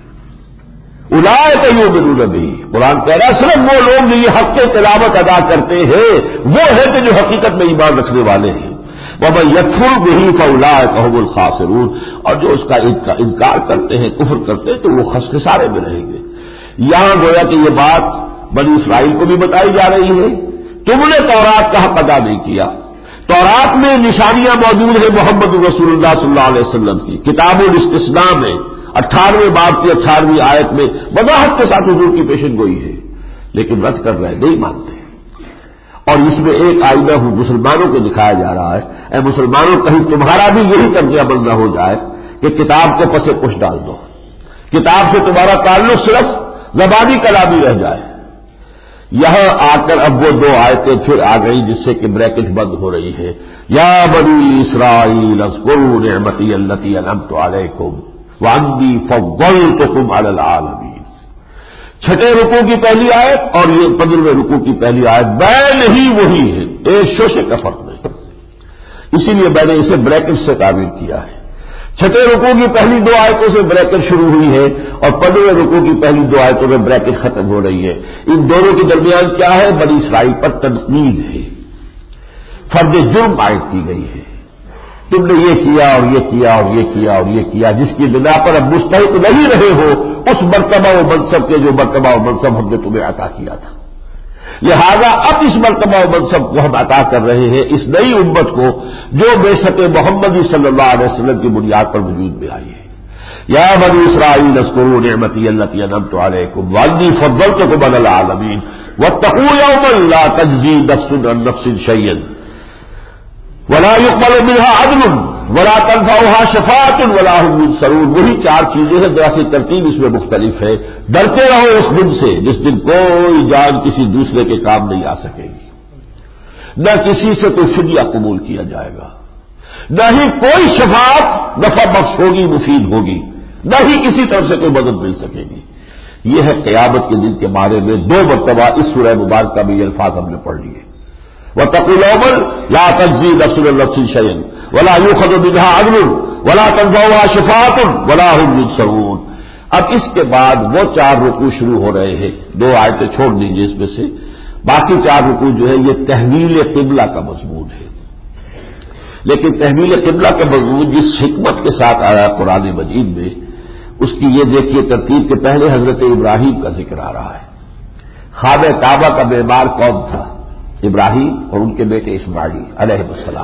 اولئک یؤمنون بہ، قرآن کہہ رہا ہے صرف وہ لوگ جو یہ حق تلاوت ادا کرتے ہیں وہ ہے کہ جو حقیقت میں ایمان رکھنے والے ہیں. وَمَن یکفر بہ فَأُولَئِکَ هُمُ الْخَاسِرُونَ، اور جو اس کا انکار کرتے ہیں، کفر کرتے ہیں، تو وہ خسارے میں رہیں گے. یہاں گویا کہ یہ بات بنی اسرائیل کو بھی بتائی جا رہی ہے، تم نے تورات کا حق ادا نہیں کیا. تورات میں نشانیاں موجود ہیں محمد رسول اللہ صلی اللہ علیہ وسلم کی. کتاب الاستثناء میں اٹھارہویں باب کی اٹھارہویں آیت میں وضاحت کے ساتھ حضور کی پیشن گوئی ہے، لیکن رد کر رہے، نہیں مانتے. اور اس میں ایک آئینہ ہوں مسلمانوں کو دکھایا جا رہا ہے، اے مسلمانوں کہیں تمہارا بھی یہی طرز عمل نہ ہو جائے کہ کتاب کو پسے پش ڈال دو، کتاب سے تمہارا تعلق صرف زبانی کلامی رہ جائے. یہاں آ کر اب وہ دو آیتیں پھر آ گئی جس سے کہ بریکٹ بند ہو رہی ہے. یا بنی اسرائیل اذکروا نعمتی التی انعمت علیکم وانی فضلتکم علی العالمین. چھٹے رکوع کی پہلی آیت اور یہ پندرہویں رکوع کی پہلی آیت بین ہی وہی ہے، ایک شوشے کا فرق نہیں. اسی لیے میں نے اسے بریکٹ سے تعبیر کیا ہے. چھٹے رکوع کی پہلی دو آیتوں سے بریکٹ شروع ہوئی ہے اور پندرہویں رکوع کی پہلی دو آیتوں میں بریکٹ ختم ہو رہی ہے. ان دونوں کے درمیان کیا ہے؟ بنی اسرائیل پر تنقید ہے، فرض جرم عائد کی گئی ہے. تم نے یہ کیا اور یہ کیا اور یہ کیا اور یہ کیا جس کی بنا پر اب مستحق نہیں رہے ہو اس مرتبہ و منصب کے جو مرتبہ و منصب ہم نے تمہیں عطا کیا تھا. لہذا اب اس مرتبہ و منصب کو ہم عطا کر رہے ہیں اس نئی امت کو جو بعثت محمدی صلی اللہ علیہ وسلم کی بنیاد پر وجود میں آئی ہے. یا بنی اسرائیل اذکروا نعمتی التی انعمت علیکم وانی فضلتکم علی العالمین واتقوا یوما لا تجزی نفس عن نفس شیئا ولا يقبل منها عدل ولا تنفعها شفاعة ولا هم ينصرون. وہی چار چیزیں ہیں، دراصل ترتیب اس میں مختلف ہے. ڈرتے رہو اس دن سے جس دن کوئی جان کسی دوسرے کے کام نہیں آ سکے گی، نہ کسی سے کوئی فدیہ قبول کیا جائے گا، نہ ہی کوئی شفاعت نفع بخش ہوگی، مفید ہوگی، نہ ہی کسی طرف سے کوئی مدد مل سکے گی. یہ ہے قیامت کے دن کے بارے میں دو مرتبہ اس سورہ مبارکہ میں یہ الفاظ ہم نے پڑھ لیے. واتقوا يوما لا تجزي نفس عن نفس شيئا ولا يؤخذ منها عدل ولا تنفعها شفاعة ولا هم ينصرون. اب اس کے بعد وہ چار رکوع شروع ہو رہے ہیں، دو آیتیں چھوڑ دیجیے اس میں سے، باقی چار رکوع جو ہے یہ تحویل قبلہ کا مضمون ہے. لیکن تحویل قبلہ کا مضمون جس حکمت کے ساتھ آیا قرآن مجید میں، اس کی یہ دیکھیے ترتیب کے پہلے حضرت ابراہیم کا ذکر آ رہا ہے. خانہ کعبہ کا معمار کون تھا؟ ابراہیم اور ان کے بیٹے اسماعیل علیہ السلام.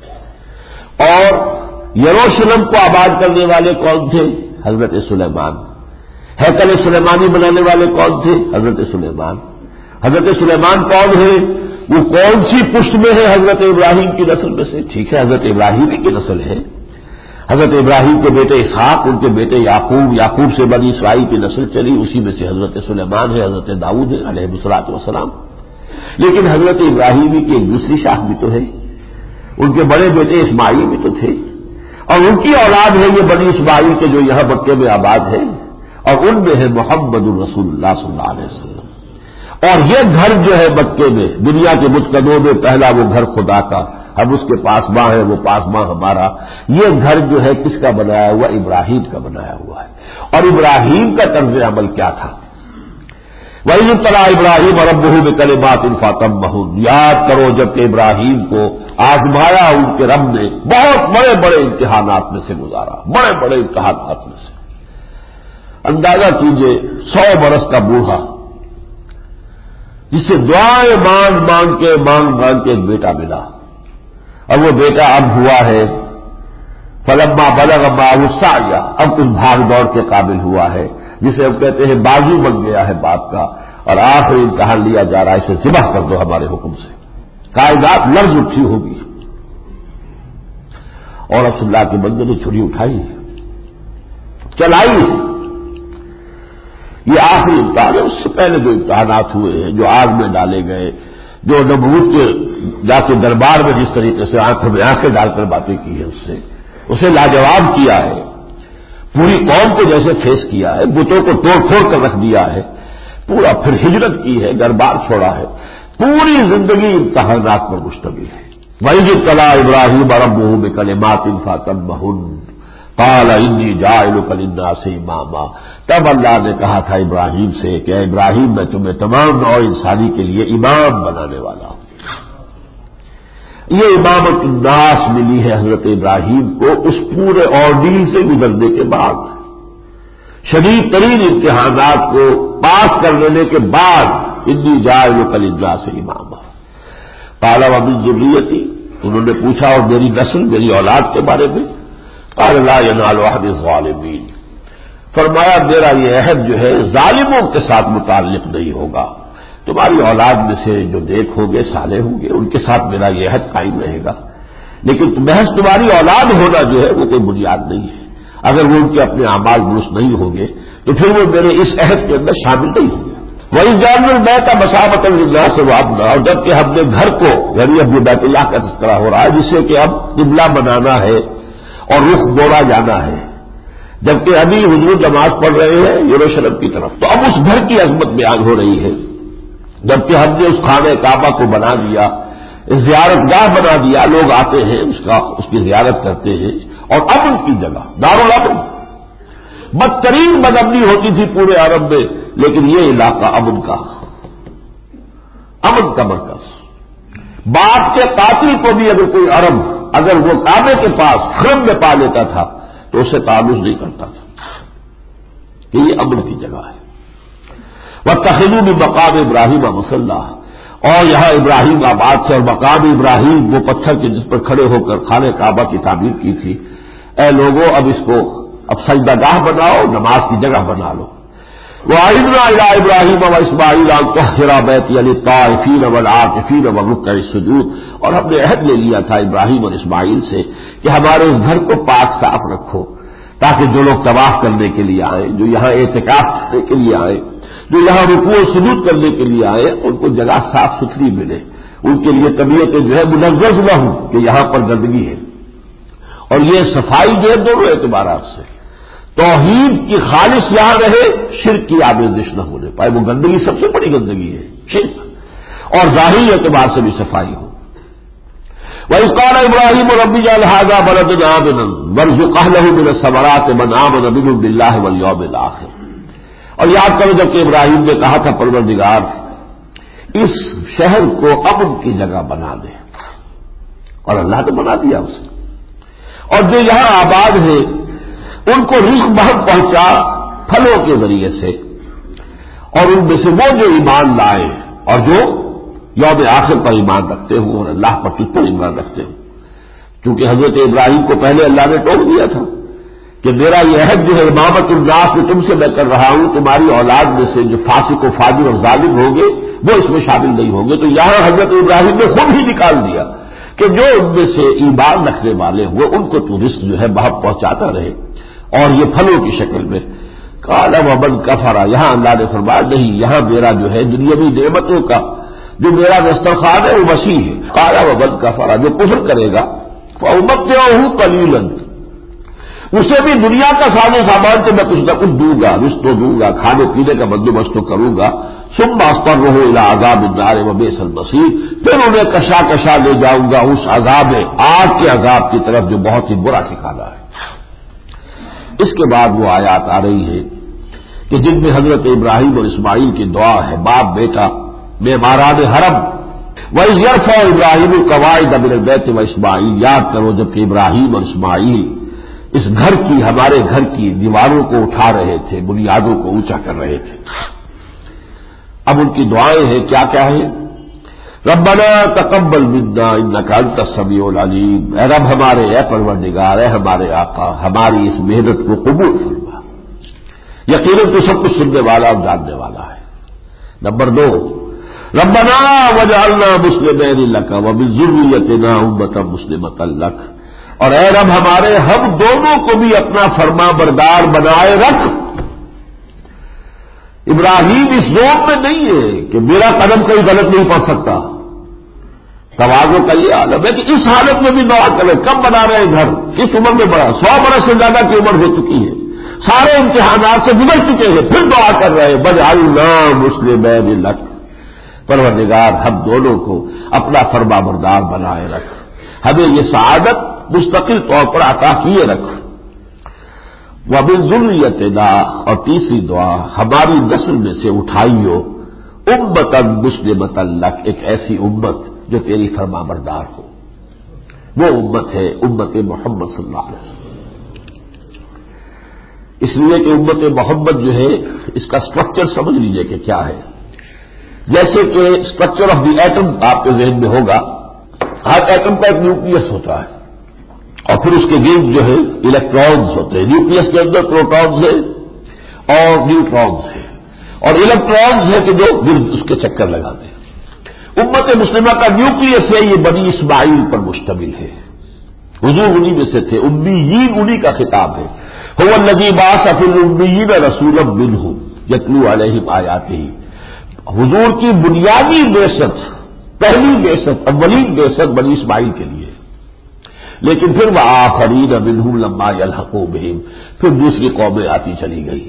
اور یروشلم کو آباد کرنے والے کون تھے؟ حضرت سلیمان. ہیکل سلیمانی بنانے والے کون تھے؟ حضرت سلیمان. حضرت سلیمان کون ہے؟ وہ کون سی پشت میں ہے؟ حضرت ابراہیم کی نسل میں سے. ٹھیک ہے، حضرت ابراہیم کی نسل ہے. حضرت ابراہیم کے بیٹے اسحاق، ان کے بیٹے یعقوب، یعقوب سے بنی اسرائیل کی نسل چلی، اسی میں سے حضرت سلیمان ہے، حضرت داؤد ہے علیہ الصلوۃ والسلام. لیکن حضرت ابراہیم کی ایک دوسری شاخ بھی تو ہے، ان کے بڑے بیٹے اسماعیل بھی تو تھے، اور ان کی اولاد ہے یہ بنی اسماعیل کے جو یہاں مکے میں آباد ہے، اور ان میں ہے محمد الرسول اللہ صلی اللہ علیہ وسلم. اور یہ گھر جو ہے مکے میں دنیا کے متقدوں میں پہلا وہ گھر خدا کا، ہم اس کے پاسباں ہیں، وہ پاسباں ہمارا. یہ گھر جو ہے کس کا بنایا ہوا؟ ابراہیم کا بنایا ہوا ہے. اور ابراہیم کا طرز عمل کیا تھا؟ وَإِذِ ابْتَلَىٰ إِبْرَاهِيمَ رَبُّهُ بِكَلِمَاتٍ فَأَتَمَّهُنَّ، یاد کرو جب کہ ابراہیم کو آزمایا ان کے رب نے بہت بڑے بڑے امتحانات میں سے گزارا، بڑے بڑے امتحانات میں سے. اندازہ کیجئے سو برس کا بوڑھا جسے دعائیں مانگ مانگ کے مانگ مانگ کے ایک بیٹا ملا، اور وہ بیٹا اب ہوا ہے فلما بلغ معه السعي، اب کچھ بھاگ دوڑ کے قابل ہوا ہے، جسے ہم کہتے ہیں بازو بن گیا ہے باپ کا، اور آخری امتحان لیا جا رہا ہے اسے ذبح کر دو ہمارے حکم سے. کائنات لرز اٹھی ہوگی، اور رسول اللہ کے بندے نے چھری اٹھائی چلائی. یہ آخری امتحان ہے. اس سے پہلے جو امتحانات ہوئے ہیں، جو آگ میں ڈالے گئے، جو نبوت کے جا کے دربار میں جس طریقے سے آنکھوں میں آنکھیں ڈال کر باتیں کی ہے، اس سے اسے لاجواب کیا ہے، پوری قوم کو جیسے فیس کیا ہے، بتوں کو توڑ پھوڑ کر رکھ دیا ہے، پورا پھر ہجرت کی ہے، گھر بار چھوڑا ہے، پوری زندگی امتحانات پر مشتمل ہے. وَإِذِ ابْتَلَىٰ إِبْرَاهِيمَ رَبُّهُ بِكَلِمَاتٍ فَأَتَمَّهُنَّ قَالَ إِنِّي جَاعِلُكَ لِلنَّاسِ إِمَامًا. تب اللہ نے کہا تھا ابراہیم سے کہ اے ابراہیم میں تمہیں تمام نوع انسانی کے لیے امام بنانے والا ہوں. یہ امامت الناس ملی ہے حضرت ابراہیم کو اس پورے آرڈیل سے گزرنے کے بعد، شدید ترین امتحانات کو پاس کر لینے کے بعد. انی جاعلک للناس اماما. قال ومن ذریتی، انہوں نے پوچھا اور میری نسل میری اولاد کے بارے میں؟ قال لا ینال عہد الظالمین، فرمایا میرا یہ عہد جو ہے ظالموں کے ساتھ متعلق نہیں ہوگا. تمہاری اولاد میں سے جو نیک ہوں گے صالح ہوں گے ان کے ساتھ میرا یہ عہد قائم رہے گا، لیکن محض تمہاری اولاد ہونا جو ہے وہ کوئی بنیاد نہیں ہے. اگر وہ ان کے اپنے اعمال درست نہیں ہوں گے تو پھر وہ میرے اس عہد کے اندر شامل نہیں ہوں گے. وہی جانور بیت مسابۃ للناس وابنا، اور جبکہ ہم نے گھر کو یعنی اب بیت اللہ کا تذکرہ ہو رہا ہے جسے کہ اب قبلہ بنانا ہے اور رخ موڑا جانا ہے، جبکہ ابھی حضور نماز پڑھ رہے ہیں یروشلم کی طرف، تو اب اس گھر کی عظمت بیان ہو رہی ہے. جبکہ ہم نے اس خانہ کعبہ کو بنا دیا، زیارت گاہ بنا دیا، لوگ آتے ہیں اس کا اس کی زیارت کرتے ہیں، اور امن کی جگہ دارالامن. بدترین بدامنی ہوتی تھی پورے عرب میں، لیکن یہ علاقہ امن کا امن کا مرکز. باپ کے قاتل کو بھی اگر کوئی عرب اگر وہ کعبے کے پاس خرم میں پا لیتا تھا تو اسے تعلق نہیں کرتا تھا کہ یہ امن کی جگہ ہے. وَاتَّخِذُوا مِن مَّقَامِ إِبْرَاهِيمَ مُصَلًّى، اور یہاں ابراہیم آباد سے اور مقام ابراہیم وہ پتھر کے جس پر کھڑے ہو کر خانہ کعبہ کی تعمیر کی تھی، اے لوگوں اب اس کو اب سجدہ گاہ بناؤ، نماز کی جگہ بنا لو. وَعِدْنَا إِلَىٰ إِبْرَاهِيمَ وَإِسْمَاعِيلَ أَن طَهِّرَ بَيْتِيَ لِلطَّائِفِينَ وَالْعَاكِفِينَ وَالرُّكَّعِ السُّجُودِ، اور ہم نے عہد لے لیا تھا ابراہیم اور اسماعیل سے کہ ہمارے اس گھر کو پاک صاف رکھو، تاکہ جو لوگ طواف کرنے کے لیے آئیں، جو یہاں اعتکاف کرنے کے لیے آئیں، جو یہاں رکوع و سجود کرنے کے لیے آئے، ان کو جگہ صاف ستھری ملے، ان کے لیے طبیعتیں جو ہے منغص نہ ہوں کہ یہاں پر گندگی ہے. اور یہ صفائی جو ہے دونوں اعتبارات سے، توحید کی خالص یہاں رہے، شرک کی آمیزش نہ ہونے پائے، وہ گندگی سب سے بڑی گندگی ہے شرک، اور ظاہری اعتبار سے بھی صفائی ہو. وَإِذْ قَالَ إِبْرَاهِيمُ رَبِّ اجْعَلْ هَٰذَا بَلَدًا آمِنًا وَارْزُقْ أَهْلَهُ مِنَ الثَّمَرَاتِ مَنْ آمَنَ مِنْهُم بِاللَّهِ وَالْيَوْمِ الْآخِرِ. اور یاد کرو جب کہ ابراہیم نے کہا تھا پروردگار اس شہر کو امن کی جگہ بنا دے، اور اللہ نے بنا دیا اسے. اور جو یہاں آباد ہے ان کو رزق بہت پہنچا پھلوں کے ذریعے سے، اور ان میں سے وہ جو ایمان لائے اور جو یوم آخر پر ایمان رکھتے ہوں اور اللہ پر تجھ پر ایمان رکھتے ہوں. چونکہ حضرت ابراہیم کو پہلے اللہ نے ٹوک دیا تھا کہ میرا یہ عہد جو ہے امامت الناس جو تم سے میں کر رہا ہوں، تمہاری اولاد میں سے جو فاسق و فاجر اور ظالم ہوں گے وہ اس میں شامل نہیں ہوں گے. تو یہاں حضرت ابراہیم نے خود ہی نکال دیا کہ جو ان میں سے ایمان رکھنے والے ہوئے ان کو تو رزق جو ہے بہت پہنچاتا رہے، اور یہ پھلوں کی شکل میں. قال ومن کفر، یہاں اللہ نے فرمایا نہیں، یہاں میرا جو ہے دنیاوی نعمتوں کا جو میرا دسترخوان ہے وہ وسیع ہے. قال ومن کفر، جو کفر کرے گا فأمتعه قلیلا، اسے بھی دنیا کا ساز و سامان تو میں کچھ نہ کچھ دوں گا، رزق تو دوں گا، کھانے پینے کا بندوبست تو کروں گا. ثم اضطره الى عذاب النار وبئس المصير، پھر انہیں کشا کشا لے جاؤں گا اس عذاب آگ کے عذاب کی طرف جو بہت ہی برا ٹھکانہ ہے. اس کے بعد وہ آیات آ رہی ہے کہ جن میں حضرت ابراہیم اور اسماعیل کی دعا ہے، باپ بیٹا معماران حرم۔ وَإِذْ يَرْفَعُ إِبْرَاهِيمُ الْقَوَاعِدَ مِنَ الْبَيْتِ وَإِسْمَاعِيلُ، یاد کرو جب کہ ابراہیم اور اسماعیل اس گھر کی، ہمارے گھر کی دیواروں کو اٹھا رہے تھے، بنیادوں کو اونچا کر رہے تھے۔ اب ان کی دعائیں ہیں، کیا کیا ہے؟ ربنا تقبل منا انک انت السمیع العلیم، اے رب ہمارے، اے پروردگار، اے ہمارے آقا، ہماری اس محنت کو قبول فرما، یقیناً تو سب کچھ سننے والا اور جاننے والا ہے۔ نمبر دو، ربنا وجعلنا مسلمین لک ومن ذریتنا امۃ مسلمۃ لک، اور اے رب ہمارے، ہم دونوں کو بھی اپنا فرما بردار بنائے رکھ۔ ابراہیم اس زون میں نہیں ہے کہ میرا قدم کوئی غلط نہیں پڑ سکتا، تواضع کا یہ عالم ہے کہ اس حالت میں بھی دعا کرے۔ کب بنا رہے گھر، کس عمر میں بڑا، سو برس سے زیادہ کی عمر ہو چکی ہے، سارے امتحانات سے گزر چکے ہیں، پھر دعا کر رہے ہیں وجعلنا مسلمین لک، پروردگار ہم دونوں کو اپنا فرما بردار بنائے رکھ، ہمیں یہ سعادت مستقل طور پر عطا کیے رکھ۔ وَمِن ذُرِّيَّتِنَا، اور تیسری دعا، ہماری نسل میں سے اٹھائیو امۃ مسلمۃ لک، ایک ایسی امت جو تیری فرما بردار ہو۔ وہ امت ہے امت محمد صلی اللہ علیہ وسلم۔ اس لیے کہ امت محمد جو ہے، اس کا سٹرکچر سمجھ لیجئے کہ کیا ہے۔ جیسے کہ سٹرکچر آف دی ایٹم آپ کے ذہن میں ہوگا، ہر ایٹم کا ایک نیوکلیس ہوتا ہے، اور پھر اس کے گرد جو ہے الیکٹرانز ہوتے ہیں، نیوکلیس کے اندر پروٹونز ہیں اور نیوٹرونز ہیں، اور الیکٹرانز ہے کہ جو گرد اس کے چکر لگاتے ہیں۔ امت مسلمہ کا نیوکلیس ہے، یہ بنی اسماعیل پر مشتمل ہے، حضور انہی میں سے تھے، امیین انہی کا خطاب ہے۔ هو الذی بعث فی الامیین رسولا منہم یتلو علیہم آیاتہ، حضور کی بنیادی بعثت، پہلی بعثت، اولین بعثت بنی اسماعیل کے لیے، لیکن پھر وہ آخرین منہم لما یلحقوا بہم، پھر دوسری قومیں آتی چلی گئی،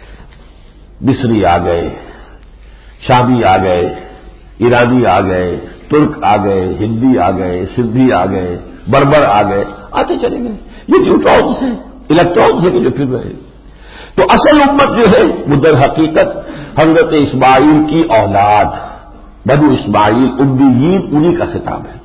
مصری آ گئے، شامی آ گئے، ایرانی آ گئے، ترک آ گئے، ہندی آ گئے، سندھی آ گئے، بربر آ گئے، آتے چلے گئے۔ یہ نیوٹرونز ہیں، الیکٹرونز ہیں کہ جو پھر رہے۔ تو اصل امت جو ہے وہ در حقیقت حضرت اسماعیل کی اولاد، بنو اسماعیل امیین، انہی کا خطاب ہے۔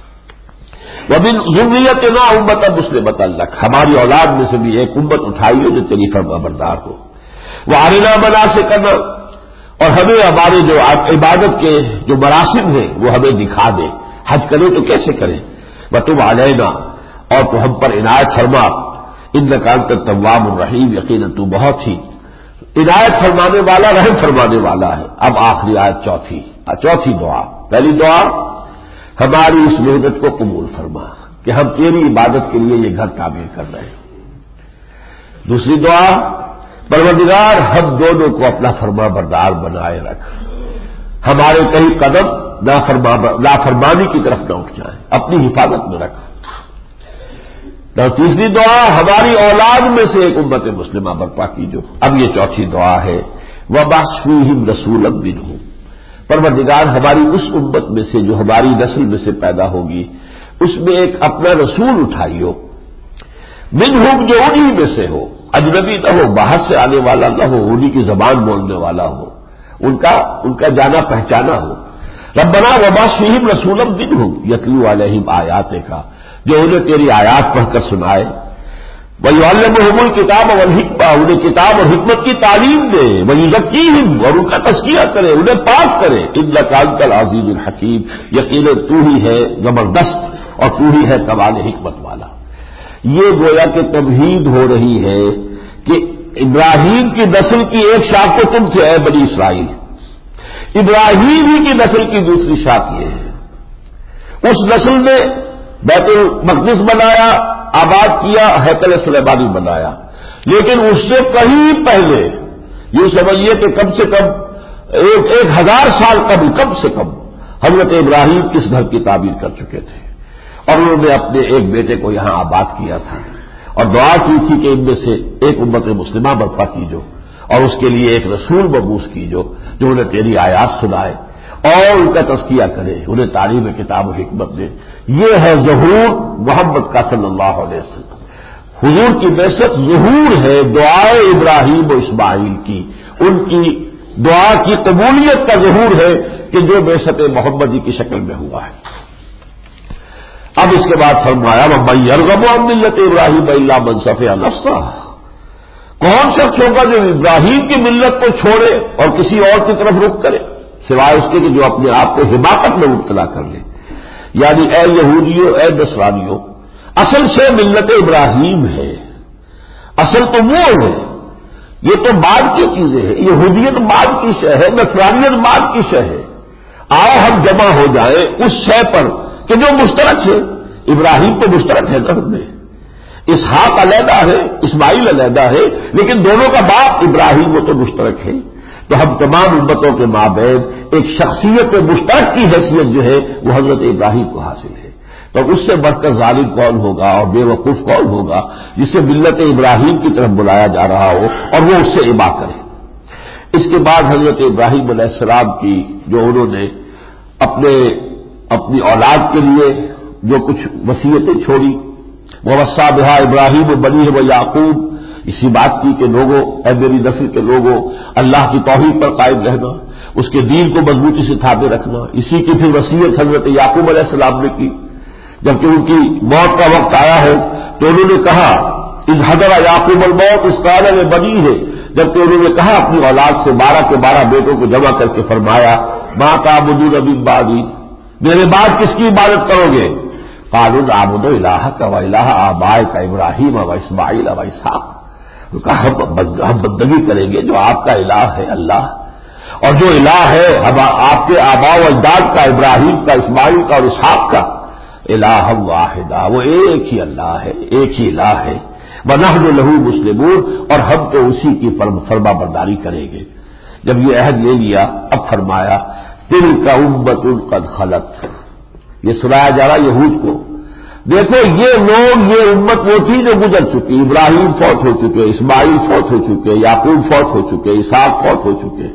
وَمِن ذُرِّيَّتِنَا أُمَّةً مُسْلِمَةً لَكَ، ہماری اولاد میں سے بھی ایک امت اٹھائی ہو جو تیری فرما بردار ہو۔ وَأَرِنَا مَنَاسِكَنَا، اور ہمیں ہمارے جو عبادت کے جو مراسم ہیں وہ ہمیں دکھا دے، حج کریں تو کیسے کریں۔ وَتُبْ عَلَيْنَا، اور تو ہم پر عنایت فرما، إِنَّكَ أَنْتَ التَّوَّابُ الرَّحِيمُ، یقیناً تو بہت ہی عنایت فرمانے والا، رحم فرمانے والا ہے۔ اب آخری آیت چوتھی، چوتھی دعا، پہلی دعا ہماری اس محنت کو قبول فرما کہ ہم تیری عبادت کے لیے یہ گھر تعمیر کر رہے ہیں۔ دوسری دعا، پروردگار ہم دونوں کو اپنا فرما بردار بنائے رکھ، ہمارے کہیں قدم نافرمانی کی طرف نہ اٹھ جائیں، اپنی حفاظت میں رکھ۔ اور تیسری دعا، ہماری اولاد میں سے ایک امت مسلمہ برپا کیجو۔ اب یہ چوتھی دعا ہے، وَبَعْثْ فِيهِمْ رَسُولًا مِّنْهُمْ، پروردگار ہماری اس امت میں سے جو ہماری نسل میں سے پیدا ہوگی، اس میں ایک اپنا رسول اٹھائیو، منہم، جو انہی میں سے ہو، اجنبی نہ ہو، باہر سے آنے والا نہ ہو، انہی کی زبان بولنے والا ہو، ان کا ان کا جانا پہچانا ہو۔ ربنا وبعث فیہم رسولا منہم یتلو علیہم آیاتک، جو انہیں تیری آیات پڑھ کر سنائے، وَيُعَلِّمُهُمُ الْكِتَابَ وَالْحِکْمَةَ، انہیں کتاب اور حکمت کی تعلیم دے، وَيُزَکِّیہم، اور ان کا تزکیہ کرے، انہیں پاک کرے، إِنَّکَ أَنتَ الْعَزِیزُ الْحَکِیم، یقیناً تو ہی ہے زبردست اور تو ہی ہے کمال حکمت والا۔ یہ گویا کہ تمہید ہو رہی ہے کہ ابراہیم کی نسل کی ایک شاخ تو تم تھے اے بنی اسرائیل، ابراہیم ہی کی نسل کی دوسری شاخ یہ ہے۔ اس نسل نے بیت المقدس بنایا، آباد کیا، ہیکل سلیمانی بنایا، لیکن اس سے کہیں پہلے، یہ سمجھیے کہ کم سے کم ایک ایک ہزار سال قبل، کم سے کم حضرت ابراہیم کس گھر کی تعمیر کر چکے تھے، اور انہوں نے اپنے ایک بیٹے کو یہاں آباد کیا تھا، اور دعا کی تھی کہ ان میں سے ایک امت مسلمہ برپا کیجو، اور اس کے لیے ایک رسول مبعوث کیجو جو انہیں تیری آیات سنائے اور ان کا تزکیہ کرے، انہیں تعلیم کتاب و حکمت دے۔ یہ ہے ظہور محمد کا صلی اللہ علیہ وسلم۔ حضور کی بعثت ظہور ہے دعائے ابراہیم و اسماعیل کی، ان کی دعا کی قبولیت کا ظہور ہے کہ جو بعثت محمدی کی شکل میں ہوا ہے۔ اب اس کے بعد فرمایا وَمَن يَرْغَبُ عَن مِّلَّةِ إِبْرَاهِيمَ إِلَّا مَن سَفِهَ نَفْسَهُ، کون شخص ہوگا جو ابراہیم کی ملت کو چھوڑے اور کسی اور کی طرف رخ کرے، سوائے اس کے کہ جو اپنے آپ کو حماقت میں مبتلا کر لے۔ یعنی اے یہودیوں، اے نصرانیوں، اصل سے ملت ابراہیم ہے، اصل تو وہ ہے، یہ تو بعد کی چیزیں ہیں، یہودیت بعد کی شے ہے، نصرانیت بعد کی شے ہے۔ آؤ ہم جمع ہو جائیں اس شے پر کہ جو مشترک ہے۔ ابراہیم تو مشترک ہے نا، ہم میں اسحاق علیحدہ ہے، اسماعیل علیحدہ ہے، لیکن دونوں کا باپ ابراہیم وہ تو مشترک ہے۔ تو ہم تمام امتوں کے مابین ایک شخصیت مشترک کی حیثیت جو ہے وہ حضرت ابراہیم کو حاصل ہے۔ تو اس سے بڑھ کر ظالم کون ہوگا اور بے وقوف کون ہوگا جسے ملت ابراہیم کی طرف بلایا جا رہا ہو اور وہ اس سے ابا کرے۔ اس کے بعد حضرت ابراہیم علیہ السلام کی جو انہوں نے اپنے اپنی اولاد کے لیے جو کچھ وصیتیں چھوڑی، وَوَصَّىٰ بِهَا ابراہیم بنیہ ویعقوب، اسی بات کی کہ لوگوں، اے میری نسل کے لوگوں، اللہ کی توحید پر قائم رہنا، اس کے دین کو مضبوطی سے تھامے رکھنا، اسی کی پھر وصیت حضرت یعقوب علیہ السلام نے کی۔ جبکہ ان کی موت کا وقت آیا ہے تو انہوں نے کہا اذ حضر یعقوب الموت اذ قال لبنیہ، جبکہ انہوں نے کہا اپنی اولاد سے بارہ کے بارہ بیٹوں کو جمع کر کے فرمایا ما تعبدون من بعدی، میرے بعد کس کی عبادت کرو گے؟ قالوا نعبد الہک و الہ آبائک ابراہیم و اسماعیل و اسحاق، کہا ہم بندگی کریں گے جو آپ کا الہ ہے اللہ، اور جو الہ ہے آپ کے آباء و اجداد کا، ابراہیم کا، اسماعیل کا اور اسحاق کا، الہ واحدہ، وہ ایک ہی اللہ ہے، ایک ہی الہ ہے، وَنَحْنُ لَهُ مُسْلِمُونَ، اور ہم تو اسی کی فرما برداری کریں گے۔ جب یہ عہد لے لیا اب فرمایا تِلْكَ أُمَّةٌ قَدْ خَلَتْ، یہ سنایا جا رہا یہود کو، دیکھو یہ لوگ، یہ امت وہ تھی جو گزر چکی، ابراہیم فوت ہو چکے، اسماعیل فوت ہو چکے، یعقوب فوت ہو چکے، اسحاق فوت ہو چکے،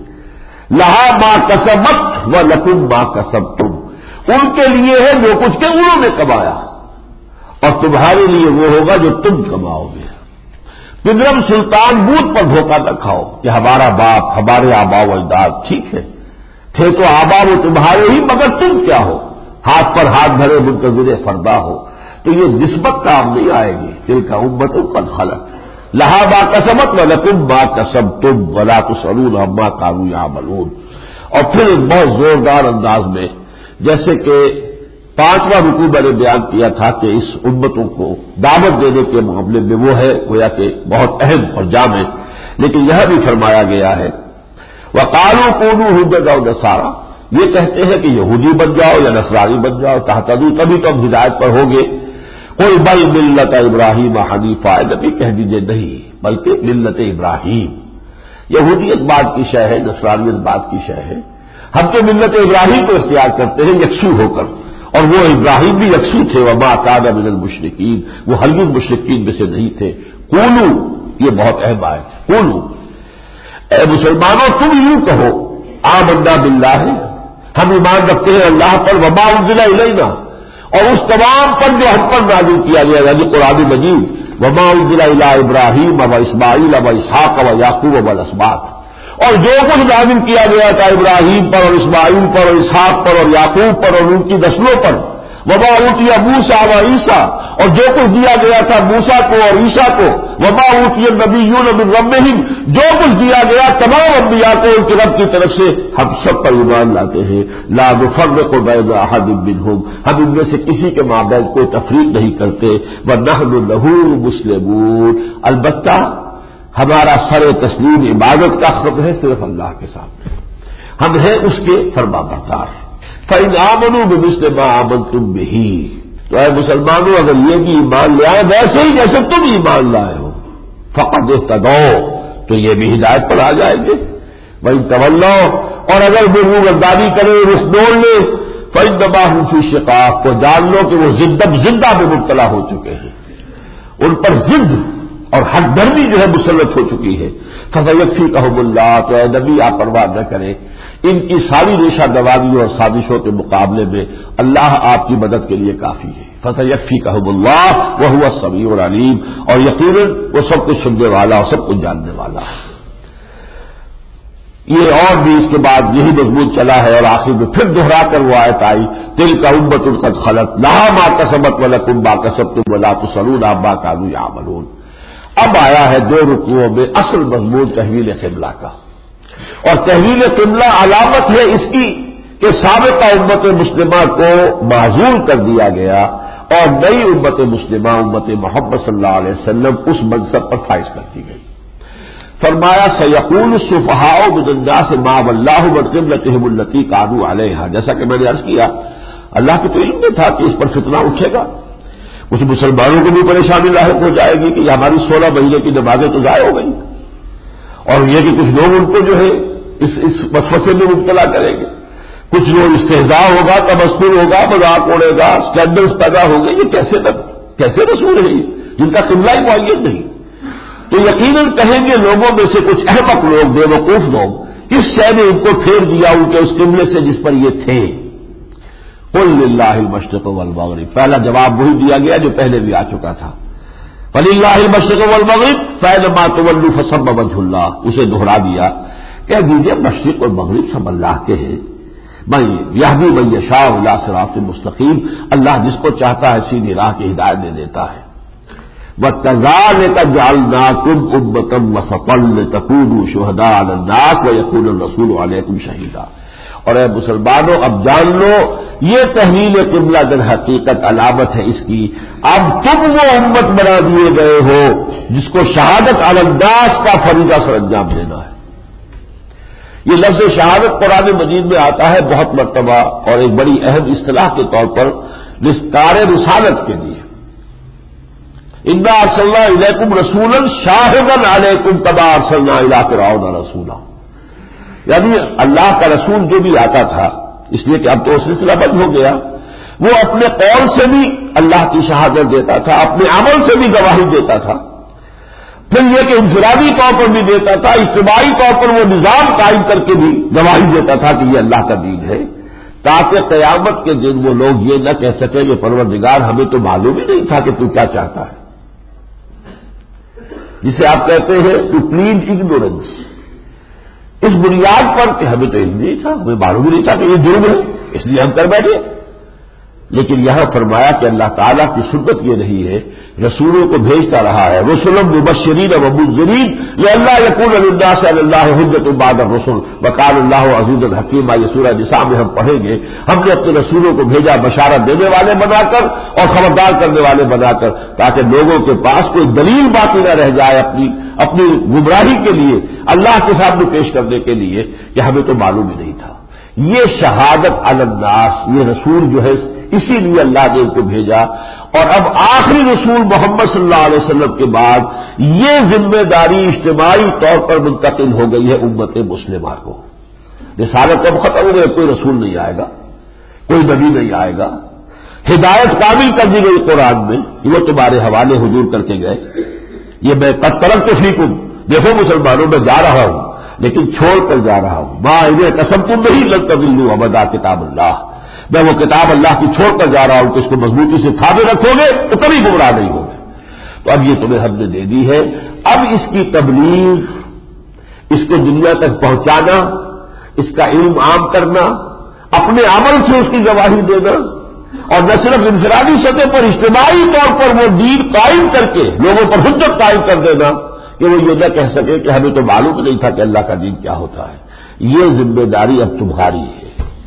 لہا ما کسبت وَلَكُمْ مَا كَسَبْتُمْ، ان کے لیے ہے جو کچھ کہ انہوں نے کمایا اور تمہارے لیے وہ ہوگا جو تم کماؤ گے۔ پنڈرم سلطان بوت پر دھوکہ نہ کھاؤ کہ ہمارا باپ، ہمارے آباء و اجداد ٹھیک ہے، تھے تو آباء وہ تمہارے ہی، مگر تم کیا ہو، ہاتھ پر ہاتھ دھرے منتظر فردا ہو، تو یہ نسبت کام نہیں آئے گی۔ تلک امۃ قد خلت لہا ما کسبت ولکم ما کسبتم ولا تسألون عما كانوا يعملون۔ اور پھر ایک بہت زوردار انداز میں، جیسے کہ پانچواں رکوع میں نے بیان کیا تھا کہ اس امتوں کو دعوت دینے کے معاملے میں وہ ہے گویا کہ بہت اہم اور جامع، لیکن یہ بھی فرمایا گیا ہے وَقَالُوا كُونُوا هُودًا أَوْ نَصَارَىٰ، یہ کہتے ہیں کہ یہودی بن جاؤ یا نصرانی بن جاؤ تہتدوا، تبھی تو ہم ہدایت پر ہوگے۔ قُلْ بَلْ مِلَّةَ إِبْرَاهِيمَ حَنِيفًا، نبی کہہ دیجئے نہیں، بلکہ ملت ابراہیم، یہودیت بعد کی شے ہے، نصرانیت بعد کی شے ہے، ہم تو ملت ابراہیم کو اختیار کرتے ہیں یکسو ہو کر، اور وہ ابراہیم بھی یکسو تھے، وما کان من المشرکین، وہ ہرگز مشرکین میں سے نہیں تھے۔ قولو، یہ بہت اہم ہے، قولو، اے مسلمانوں تم یوں کہو آمنا باللہ، ہم ایمان رکھتے ہیں اللہ پر، وما انزل الینا، اور اس تمام پر جو ہم پر نازل کیا گیا یعنی قرآن مجید، وما انزل الی ابراہیم و اسماعیل و اسحاق و یعقوب و الاسباط، اور جو کچھ نازل کیا گیا تھا ابراہیم پر اور اسماعیل پر اور اسحاق پر اور یعقوب پر اور ان کی نسلوں پر، وما اوتی موسیٰ و عیسیٰ، اور جو کچھ دیا گیا تھا موسیٰ کو اور عیسیٰ کو، وما اوتی النبیون من ربہم، جو کچھ دیا گیا تمام انبیاء کو ان کے رب کی طرف سے، ہم سب پر ایمان لاتے ہیں، لا نفرق بین احد منہم، ہم ان میں سے کسی کے مابین کوئی تفریق نہیں کرتے، ونحن لہ مسلمون، البتہ ہمارا سر تسلیم عبادت کا خط ہے صرف اللہ کے سامنے، ہم ہیں اس کے فرما بردار۔ فَإِنْ آمَنُوا بِمِثْلِ مَا آمَنْتُمْ بِهِ، تو اے مسلمانوں اگر یہ بھی ایمان لے آئے ویسے ہی جیسے تم ایمان لائے ہو، فَقَدْ اهْتَدَوْا، تو یہ بھی ہدایت پر آ جائیں گے۔ وَإِنْ تَوَلَّوْا، اور اگر وہ روگردانی کرے، رخ موڑ لے، فَإِنَّمَا هُمْ فِي شِقَاقٍ، تو جان لو کہ وہ زدہ زندہ میں مبتلا ہو چکے ہیں، ان پر ضد اور حق درمی جو ہے مسلط ہو چکی ہے۔ فَسَيَكْفِيكَهُمُ اللَّهُ، تو اے نبی آپ پرواہ نہ کریں، ان کی ساری ریشہ دوائیوں اور سازشوں کے مقابلے میں اللہ آپ کی مدد کے لیے کافی ہے۔ فَسَيَكْفِيكَهُمُ اللَّهُ وَهُوَ السَّمِيعُ الْعَلِيمُ، اور یقیناً وہ سب کچھ سننے والا اور سب کچھ جاننے والا ہے۔ یہ اور بھی اس کے بعد یہی مضمون چلا ہے، اور آخر میں پھر دہرا کر وہ آیت آئی، تِلْكَ أُمَّةٌ قَدْ خَلَتْ لَهَا مَا كَسَبَتْ وَلَكُم مَّا كَسَبْتُمْ وَلَا تُسْأَلُونَ عَمَّا كَانُوا يَعْمَلُونَ۔ اب آیا ہے دو رکوعوں میں اصل مضمون تحویل قبلہ کا، اور تحویل قبلہ علامت ہے اس کی کہ سابقہ امت مسلمہ کو معذور کر دیا گیا اور نئی امت مسلمہ امت محمد صلی اللہ علیہ وسلم اس منصب پر فائز کر دی گئی۔ فرمایا سیقول السفہاء من الناس ما ولاھم عن قبلتہم التی کانوا علیہا، جیسا کہ میں نے عرض کیا اللہ کے تو علم میں تھا کہ اس پر فتنہ اٹھے گا، کچھ مسلمانوں کو بھی پریشانی لاحق ہو جائے گی کہ ہماری سولہ مہینے کی نمازیں تو ضائع ہو گئی، اور یہ کہ کچھ لوگ ان کو جو ہے اس اس وسوسے میں مبتلا کریں گے، کچھ لوگ استہزاء ہوگا، تمسخر ہوگا، مذاق اڑے گا، اسکینڈلز پیدا ہوں گے، یہ کیسے کیسے رسول ہے جن کا قبلہ ہی معین نہیں؟ تو یقیناً کہیں گے لوگوں میں سے کچھ احمق لوگ، بے وقوف لوگ، کس شے نے ان کو پھیر دیا ان کے اس قبلے سے جس پر یہ تھے؟ قل للہ المشرق والمغرب، پہلا جواب وہی دیا گیا جو پہلے بھی آ چکا تھا، فللہ المشرق والمغرب فینما تولوا فثم وجہ اللہ، اسے دہرا دیا، کہہ دیجیے مشرق اور مغرب سب اللہ کے ہیں، میں یہدی من یشاء الی صراط مستقیم، اللہ جس کو چاہتا ہے سیدھی راہ کی ہدایت دے دیتا ہے۔ وَكَذَلِكَ جَعَلْنَاكُمْ أُمَّةً وَسَطًا لِتَكُونُوا شُهَدَاءَ عَلَى النَّاسِ وَيَكُونَ الرَّسُولُ عَلَيْكُمْ شَهِيدًا، اور اے مسلمانوں اب جان لو یہ تحویل قبلہ در حقیقت علامت ہے اس کی، اب تم وہ امت بنا دیے گئے ہو جس کو شہادت علی الناس کا فریضہ سر انجام دینا ہے۔ یہ لفظ شہادت قرآن مجید میں آتا ہے بہت مرتبہ، اور ایک بڑی اہم اصطلاح کے طور پر کار رسالت کے لیے، انا ارسلنا الیکم رسولا شاہدا علیکم کما ارسلنا الی فرعون رسولا، یعنی اللہ کا رسول جو بھی آتا تھا، اس لیے کہ اب تو سلسلہ بند ہو گیا، وہ اپنے قول سے بھی اللہ کی شہادت دیتا تھا، اپنے عمل سے بھی گواہی دیتا تھا، پھر یہ کہ انفرادی طور پر بھی دیتا تھا، اجتماعی طور پر وہ نظام قائم کر کے بھی گواہی دیتا تھا کہ یہ اللہ کا دین ہے، تاکہ قیامت کے دن وہ لوگ یہ نہ کہہ سکیں کہ پروردگار ہمیں تو معلوم ہی نہیں تھا کہ تو کیا چاہتا ہے، جسے آپ کہتے ہیں ٹو پلیڈ اگنورینس، اس بنیاد پر کہ ہمیں تو علم نہیں تھا، ہمیں معلوم نہیں تھا کہ یہ جرم ہے، اس لیے ہم کر بیٹھے۔ لیکن یہاں فرمایا کہ اللہ تعالیٰ کی سنت یہ رہی ہے، رسولوں کو بھیجتا رہا ہے، رسلا مبشرین و منذرین لئلا یکون للناس علی اللہ حجۃ بعد الرسل وکان اللہ عزیزا حکیما، یہ سورہ نساء میں ہم پڑھیں گے، ہم نے اپنے رسولوں کو بھیجا بشارت دینے والے بنا کر اور خبردار کرنے والے بنا کر، تاکہ لوگوں کے پاس کوئی دلیل باقی نہ رہ جائے اپنی اپنی گمراہی کے لیے، اللہ کے سامنے پیش کرنے کے لیے کہ ہمیں تو معلوم ہی نہیں تھا۔ یہ شہادت علی الناس، یہ رسول جو ہے اسی لیے اللہ نے ان کو بھیجا، اور اب آخری رسول محمد صلی اللہ علیہ وسلم کے بعد یہ ذمہ داری اجتماعی طور پر منتقل ہو گئی ہے امت مسلمہ کو۔ رسالت اب ختم ہو گئی، کوئی رسول نہیں آئے گا، کوئی نبی نہیں آئے گا، ہدایت کامل کر دی گئی قرآن میں، وہ تمہارے حوالے حضور کر کے گئے، یہ میں قد ترکت فیکم، دیکھو مسلمانوں میں جا رہا ہوں لیکن چھوڑ کر جا رہا ہوں، ما انہیں قسم تم نہیں لن تضلوا ابدا کتاب اللہ، میں وہ کتاب اللہ کی چھوڑ کر جا رہا ہوں کہ اس کو مضبوطی سے تھامے رکھو گے تو کبھی گمراہ نہیں ہوگے۔ تو اب یہ تمہیں ہم نے دے دی ہے، اب اس کی تبلیغ، اس کو دنیا تک پہنچانا، اس کا علم عام کرنا، اپنے عمل سے اس کی گواہی دینا، اور نہ صرف انفرادی سطح پر اجتماعی طور پر وہ دین قائم کر کے لوگوں پر حجت قائم کر دینا کہ وہ یہ نہ کہہ سکے کہ ہمیں تو معلوم نہیں تھا کہ اللہ کا دین کیا ہوتا ہے۔ یہ ذمہ داری اب تمہاری ہے۔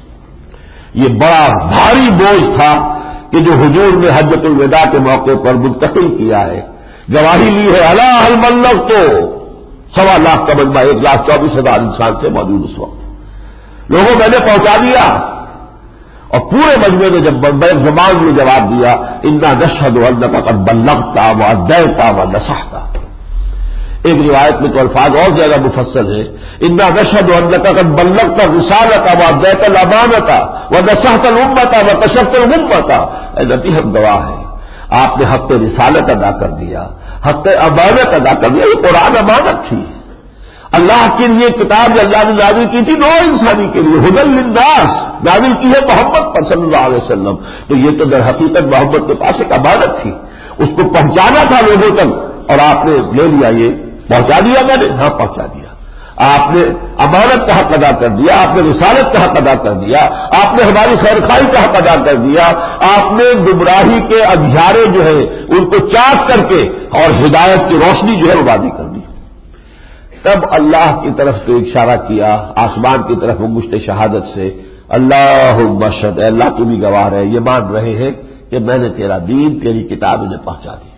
یہ بڑا بھاری بوجھ تھا کہ جو حضور نے حجۃ الوداع کے موقع پر منتقل کیا ہے، گواہی لی ہے، الا هل بلغت، تو سوا لاکھ کا مجمع، ایک لاکھ چوبیس ہزار انسان تھے موجود اس وقت، لوگوں میں نے پہنچا دیا، اور پورے مجمع نے جب بیک زبان میں جواب دیا انا نشهد انک قد بلغت وادیت ونصحت، ایک روایت میں تو الفاظ اور زیادہ مفصل ہے، انا نشهد انک قد بلغت الرسالۃ وادیت الامانۃ ونصحت الامۃ وکشفت الغمۃ، اے نبی ہم گواہ ہیں آپ نے حق رسالت ادا کر دیا، حق امانت ادا کر دیا، یہ قرآن امانت تھی، اللہ کے لیے کتاب جو اللہ نے نازل کی تھی نو انسانی کے لیے ہدی للناس نازل کی ہے محمد پر صلی اللہ علیہ وسلم، تو یہ تو در حقیقت محمد کے پاس ایک امانت تھی، اس کو پہنچانا تھا لوگوں تک، اور آپ نے لے لیا، یہ پہنچا دیا میں نے، ہاں پہنچا دیا۔ آپ نے امانت کا حق ادا کر دیا، آپ نے رسالت کا حق ادا کر دیا، آپ نے ہماری خیرخواہی کا حق ادا کر دیا، آپ نے گمراہی کے اندھیارے جو ہے ان کو چاک کر کے اور ہدایت کی روشنی جو ہے وہ وادی کر دی۔ تب اللہ کی طرف تو اشارہ کیا، آسمان کی طرف انگشت شہادت سے، اللہم اشہد، اے اللہ تو بھی گواہ ہے، یہ مان رہے ہیں کہ میں نے تیرا دین، تیری کتاب انہیں پہنچا دی۔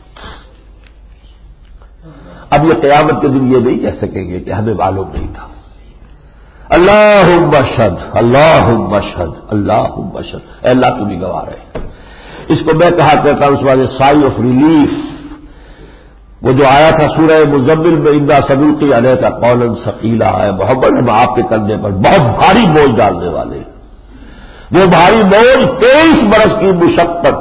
اب یہ قیامت کے دن یہ نہیں کہہ سکیں گے کہ ہمیں معلوم نہیں تھا۔ اللہم اشہد، اللہم اشہد، اللہم اشہد، اے اللہ تو بھی گواہ ہے۔ اس کو میں کہا کرتا ہوں اس والے سائی آف ریلیف، وہ جو آیا تھا سورہ مزمل میں، انا سنلقی علیک قولا ثقیلا، ہے محمد ہم آپ کے کندھے پر بہت بھاری بوجھ ڈالنے والے، وہ بھاری بوجھ تیئیس برس کی مشقت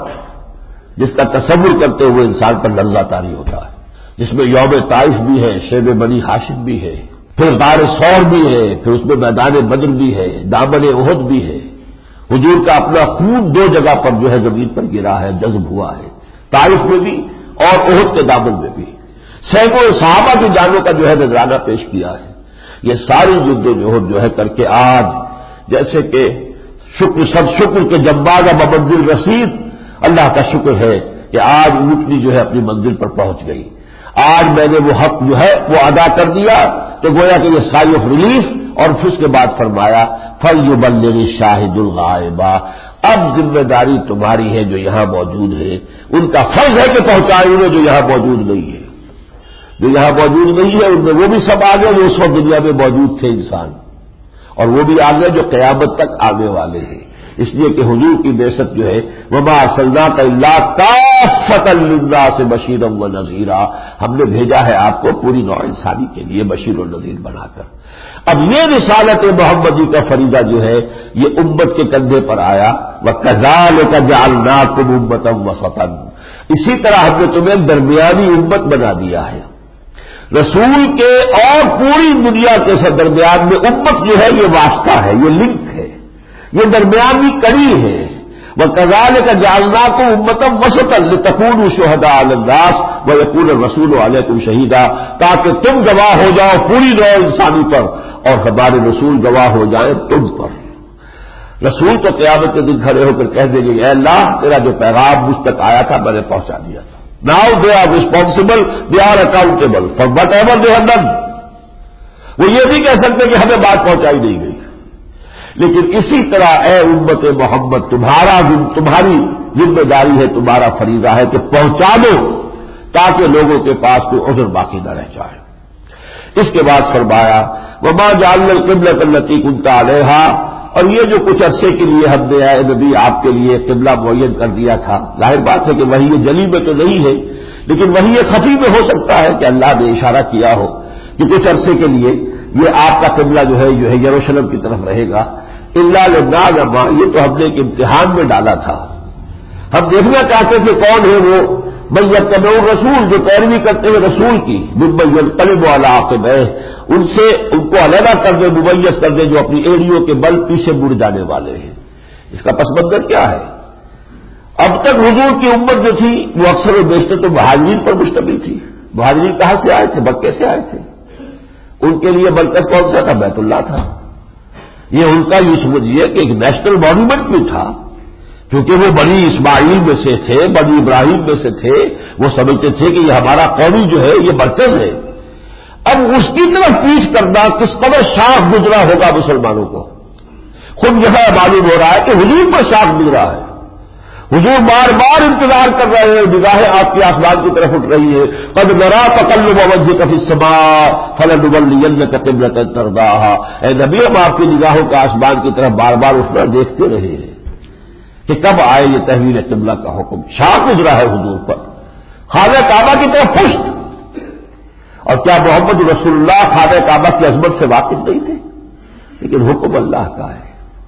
جس کا تصور کرتے ہوئے انسان پر لرزہ طاری ہوتا ہے، جس میں یوم طائف بھی ہے، شیب بنی ہاشم بھی ہے، پھر غار ثور بھی ہے، پھر اس میں میدان بدر بھی ہے، دامن احد بھی ہے، حضور کا اپنا خون دو جگہ پر جو ہے زمین پر گرا ہے، جذب ہوا ہے، طائف میں بھی اور احد کے دامن میں بھی، سینکڑوں صحابہ کی جانوں کا جو ہے نذرانہ پیش کیا ہے۔ یہ ساری جد و جہد جو ہے کر کے آج جیسے کہ شکر سب شکر کے جمباز اب منزل رسید، اللہ کا شکر ہے کہ آج اونٹنی جو ہے اپنی منزل پر پہنچ گئی، آج میں نے وہ حق جو ہے وہ ادا کر دیا، تو گویا کہ یہ سائی آف ریلیف، اور پھر اس کے بعد فرمایا فَلْيُبَلِّغِ الشَّاهِدُ الْغَائِبَ، اب ذمہ داری تمہاری ہے جو یہاں موجود ہے، ان کا فرض ہے کہ پہنچائے انہیں جو یہاں موجود نہیں ہے، جو یہاں موجود نہیں ہے ان میں وہ بھی سب آگے جو اس وقت دنیا میں موجود تھے انسان، اور وہ بھی آگے جو قیامت تک آنے والے ہیں، اس لیے کہ حضور کی بعثت جو ہے وَمَا أَرْسَلْنَاكَ إِلَّا كَافَّةً لِلنَّاسِ بَشِيرًا وَنَذِيرًا، ہم نے بھیجا ہے آپ کو پوری نوع انسانی کے لیے بشیر و نذیر بنا کر۔ اب یہ رسالت محمدی کا فریضہ جو ہے یہ امت کے کندھے پر آیا، وَكَذَلِكَ جَعَلْنَاكُمْ أُمَّةً وَسَطًا، اسی طرح ہم نے تمہیں درمیانی امت بنا دیا ہے، رسول کے اور پوری دنیا کے درمیان میں امت جو ہے یہ واسطہ ہے، یہ لنک ہے، یہ درمیانی کڑی ہے۔ وَكَذَلِكَ جَعَلْنَاكُمْ أُمَّةً وَسَطًا لِتَكُونُوا شُهَدَاءَ عَلَى النَّاسِ وَيَكُونَ الرَّسُولُ عَلَيْكُمْ شَهِيدًا، تاکہ تم گواہ ہو جاؤ پوری نوع انسانی پر اور ہمارے رسول گواہ ہو جائیں تم پر۔ رسول تو قیامت کے دن کھڑے ہو کر کہہ دیں گے اے اللہ تیرا جو پیغام مجھ تک آیا تھا میں نے پہنچا دیا تھا۔ Now they are responsible, they are accountable for whatever they have done۔ وہ یہ نہیں کہہ سکتے کہ ہمیں بات پہنچائی نہیں گئی، لیکن اسی طرح اے امت محمد تمہارا تمہاری ذمہ داری ہے، تمہارا فریضہ ہے کہ پہنچا دو تاکہ لوگوں کے پاس کوئی عذر باقی نہ رہ جائے۔ اس کے بعد فرمایا وَمَا جَعَلْنَا الْقِبْلَةَ الَّتِي كُنْتَ عَلَيْهَا، اور یہ جو کچھ عرصے کے لیے ہم نے اے نبی آپ کے لیے قبلہ معین کر دیا تھا، ظاہر بات ہے کہ وہی یہ جلی میں تو نہیں ہے، لیکن وہی یہ خفی میں ہو سکتا ہے کہ اللہ نے اشارہ کیا ہو کہ کچھ عرصے کے لیے یہ آپ کا قبلہ جو ہے جو ہے یروشلم کی طرف رہے گا، الا لنعلم، یہ تو ہم نے ایک امتحان میں ڈالا تھا، ہم دیکھنا چاہتے تھے کون ہے وہ من یتبع الرسول، جو پیروی کرتے ہیں رسول کی، ممن ینقلب علی عقبیہ، ان سے ان کو علیحدہ کر دے، ممیز کر دے جو اپنی ایڑیوں کے بل پیچھے مڑ جانے والے ہیں۔ اس کا پس منظر کیا ہے؟ اب تک حضور کی امت جو تھی وہ اکثر و بیشتر تو مہاجرین پر مشتمل تھی۔ مہاجرین کہاں سے آئے تھے؟ مکے سے آئے تھے، ان کے لیے مرکز کون سا تھا؟ بیت اللہ تھا، یہ ان کا یہ سمجھیے کہ ایک نیشنل مانومنٹ بھی تھا، کیونکہ وہ بنی اسماعیل میں سے تھے، بنی ابراہیم میں سے تھے، وہ سمجھتے تھے کہ یہ ہمارا قومی جو ہے یہ مرکز ہے۔ اب اس کی طرف پیچھ کرنا کس قدر شاخ گزرا ہوگا مسلمانوں کو، خود یہاں معلوم ہو رہا ہے کہ حضور پر شاخ گزرا ہے، حضور بار بار انتظار کر رہے ہیں، نگاہیں آپ کی آسمان کی طرف اٹھ رہی ہے، قد نرا تقلب وجهك في السماء فلنولينك قبلة ترضاها، اے نبی ہم آپ کی نگاہوں کا آسمان کی طرف بار بار اٹھنا دیکھتے رہے ہیں کہ کب آئے یہ تحویل قبلہ کا حکم۔ شاہ گزرا ہے حضور پر، خانہ کعبہ کی طرف پشت، اور کیا محمد رسول اللہ خانہ کعبہ کی عظمت سے واقف نہیں تھے؟ لیکن حکم اللہ کا ہے،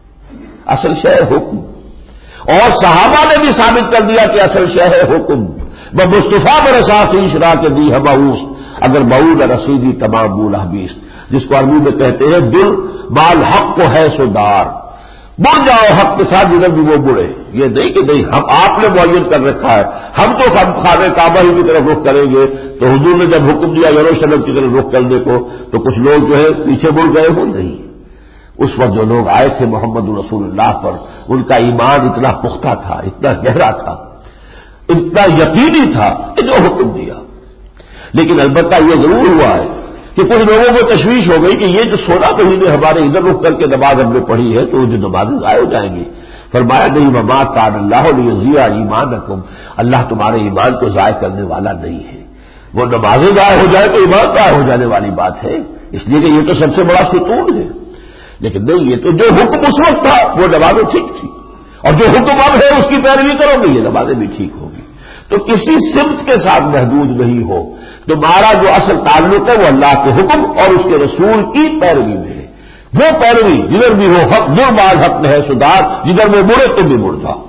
اصل شے حکم، اور صحابہ نے بھی ثابت کر دیا کہ اصل شے ہے حکم۔ بمصطفیٰ برسا فیش را کے دی ہماؤس، اگر بعود رسیدی تمام بولہ بیست، جس کو عربی میں کہتے ہیں دل بال حق کو ہے سو دار، بڑھ جاؤ حق کے ساتھ جدھر بھی وہ بڑھے. یہ نہیں کہ نہیں ہم آپ نے معین کر رکھا ہے ہم تو خانہ کعبہ ہی کی طرف رخ کریں گے، تو حضور نے جب حکم دیا یروشلم کی طرف رخ کرنے کو تو کچھ لوگ جو ہے پیچھے مڑ گئے ہو نہیں. اس وقت جو لوگ آئے تھے محمد رسول اللہ پر، ان کا ایمان اتنا پختہ تھا، اتنا گہرا تھا، اتنا یقینی تھا کہ جو حکم دیا. لیکن البتہ یہ ضرور ہوا ہے کہ کچھ لوگوں کو تشویش ہو گئی کہ یہ جو سولہ مہینے ہمارے ادھر رخ کر کے نماز ہم نے پڑھی ہے تو جو نمازیں ضائع ہو جائیں گی. فرمایا نہیں وما کان اللہ لیضیع ایمانکم، اللہ تمہارے ایمان کو ضائع کرنے والا نہیں ہے. وہ نمازیں ضائع ہو جائے تو ایمان ضائع ہو جانے والی بات ہے، اس لیے کہ یہ تو سب سے بڑا ستون ہے. لیکن نہیں، یہ تو جو حکم اس وقت تھا وہ نمازیں ٹھیک تھی، اور جو حکم اب ہے اس کی پیروی کرو گے یہ نمازیں بھی ٹھیک ہوگی. تو کسی سمت کے ساتھ محدود نہیں ہو. تمہارا جو اصل تعلق ہے وہ اللہ کے حکم اور اس کے رسول کی پیروی میں ہے. وہ پیروی جدھر بھی ہو حق جو بعض حق میں ہے سدھار، جدھر وہ مڑے تم بھی مڑ جاؤ.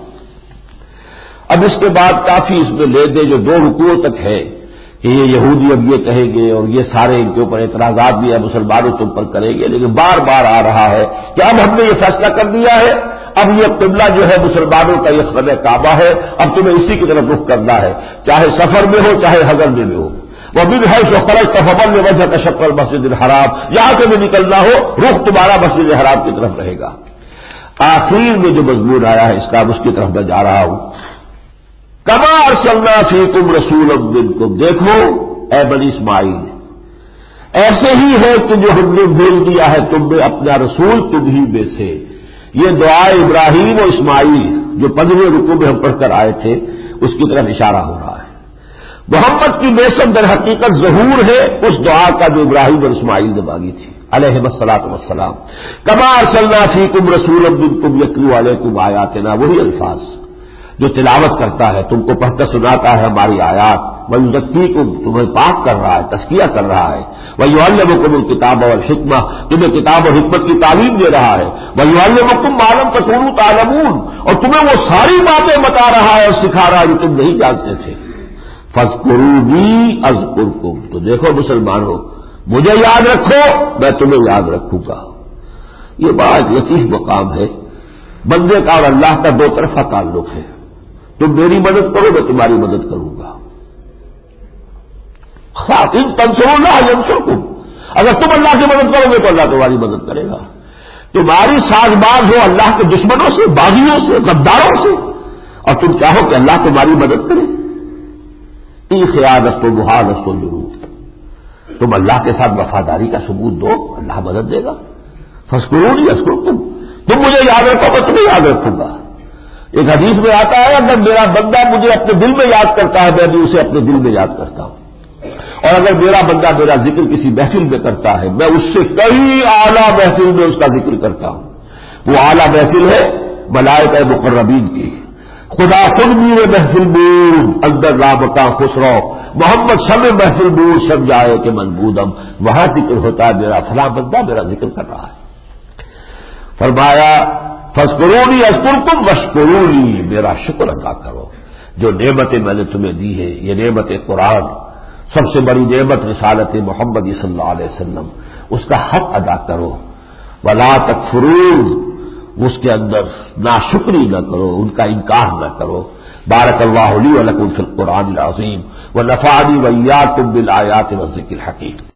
اب اس کے بعد کافی اس میں لے دے جو دو رکوعوں تک ہے کہ یہ یہودی اب یہ کہیں گے اور یہ سارے ان کے اوپر اعتراضات بھی ہے مسلمانوں کے اوپر کریں گے، لیکن بار بار آ رہا ہے کہ اب ہم نے یہ فیصلہ کر دیا ہے، اب یہ قبلہ جو ہے مسلمانوں کا یہ خانہ کعبہ ہے، اب تمہیں اسی کی طرف رخ کرنا ہے، چاہے سفر میں ہو چاہے حضر میں بھی ہو. وہ بھی ہے جو خرج تفبل میں وجہ کا شکل مسجد الحرام، جہاں سے بھی نکلنا ہو رخ تمہارا مسجد الحرام کی طرف رہے گا. آخر میں جو مضمون آیا ہے اس کا اس کی طرف میں جا رہا ہوں. کما ارسلنا فیکم رسولا منکم، دیکھو اے بنی اسماعیل ایسے ہی ہے کہ جو ہم نے بھیج دیا ہے تم میں اپنا رسول تم ہی میں سے. یہ دعا ابراہیم و اسماعیل جو پندرہویں رکوع میں ہم پڑھ کر آئے تھے اس کی طرف اشارہ ہو رہا ہے. محمد کی بعثت در حقیقت ظہور ہے اس دعا کا جو ابراہیم اور اسماعیل نے مانگی تھی علیہ الصلوۃ والسلام. کما ارسلنا فیکم رسولا منکم یتلو علیکم آیاتنا، وہی الفاظ جو تلاوت کرتا ہے تم کو پڑھ کر سناتا ہے ہماری آیات، وَيُزَكِّيكُمْ تمہیں پاک کر رہا ہے، تزکیہ کر رہا ہے، وَيُعَلِّمُكُمُ الْكِتَابَ وَالْحِكْمَةَ تمہیں کتاب اور حکمت کی تعلیم دے رہا ہے، وَيُعَلِّمُكُمْ مَا لَمْ تَكُونُوا تَعْلَمُونَ اور تمہیں وہ ساری باتیں بتا رہا ہے اور سکھا رہا ہے جو تم نہیں جانتے تھے. فَاذْكُرُونِي أَذْكُرْكُمْ تو دیکھو مسلمانوں مجھے یاد رکھو میں تمہیں یاد رکھوں گا. یہ بڑا لطیف مقام ہے. بندے کا اور اللہ کا دو طرفہ تعلق ہے. تم میری مدد کرو میں تمہاری مدد کروں گا. ان تنصروا اللہ ینصرکم، اگر تم اللہ کی مدد کرو گے تو اللہ تمہاری مدد کرے گا. تمہاری ساز باز ہو اللہ کے دشمنوں سے، باغیوں سے، غداروں سے، اور تم چاہو کہ اللہ تمہاری مدد کرے. ای خیانت و محانت و ضرور تم اللہ کے ساتھ وفاداری کا ثبوت دو اللہ مدد دے گا. فاذکرونی اذکرکم تم مجھے یاد رکھو میں تمہیں یاد رکھوں گا. ایک حدیث میں آتا ہے اگر میرا بندہ مجھے اپنے دل میں یاد کرتا ہے میں بھی اسے اپنے دل میں یاد کرتا ہوں، اور اگر میرا بندہ میرا ذکر کسی محفل میں کرتا ہے میں اس سے کئی اعلیٰ محفل میں اس کا ذکر کرتا ہوں. وہ اعلیٰ محفل ہے ملائکہ مقربین کی. خدا خود میرے محفل بود اندر رابطہ خسرو محمد سب محفل بود سب جائے کہ منبودم، وہاں ذکر ہوتا ہے میرا فلاں بندہ میرا ذکر کر رہا ہے. فرمایا فاذکرونی اذکرکم واشکرونی میرا شکر ادا کرو. جو نعمتیں میں نے تمہیں دی ہے یہ نعمت قرآن، سب سے بڑی نعمت رسالت محمد صلی اللہ علیہ وسلم، اس کا حق ادا کرو. ولا تکفرون اس کے اندر ناشکری نہ کرو، ان کا انکار نہ کرو. بارک اللہ لی و لکم فی القرآن العظیم ونفعنی وإیاکم بالآیات والذکر الحکیم.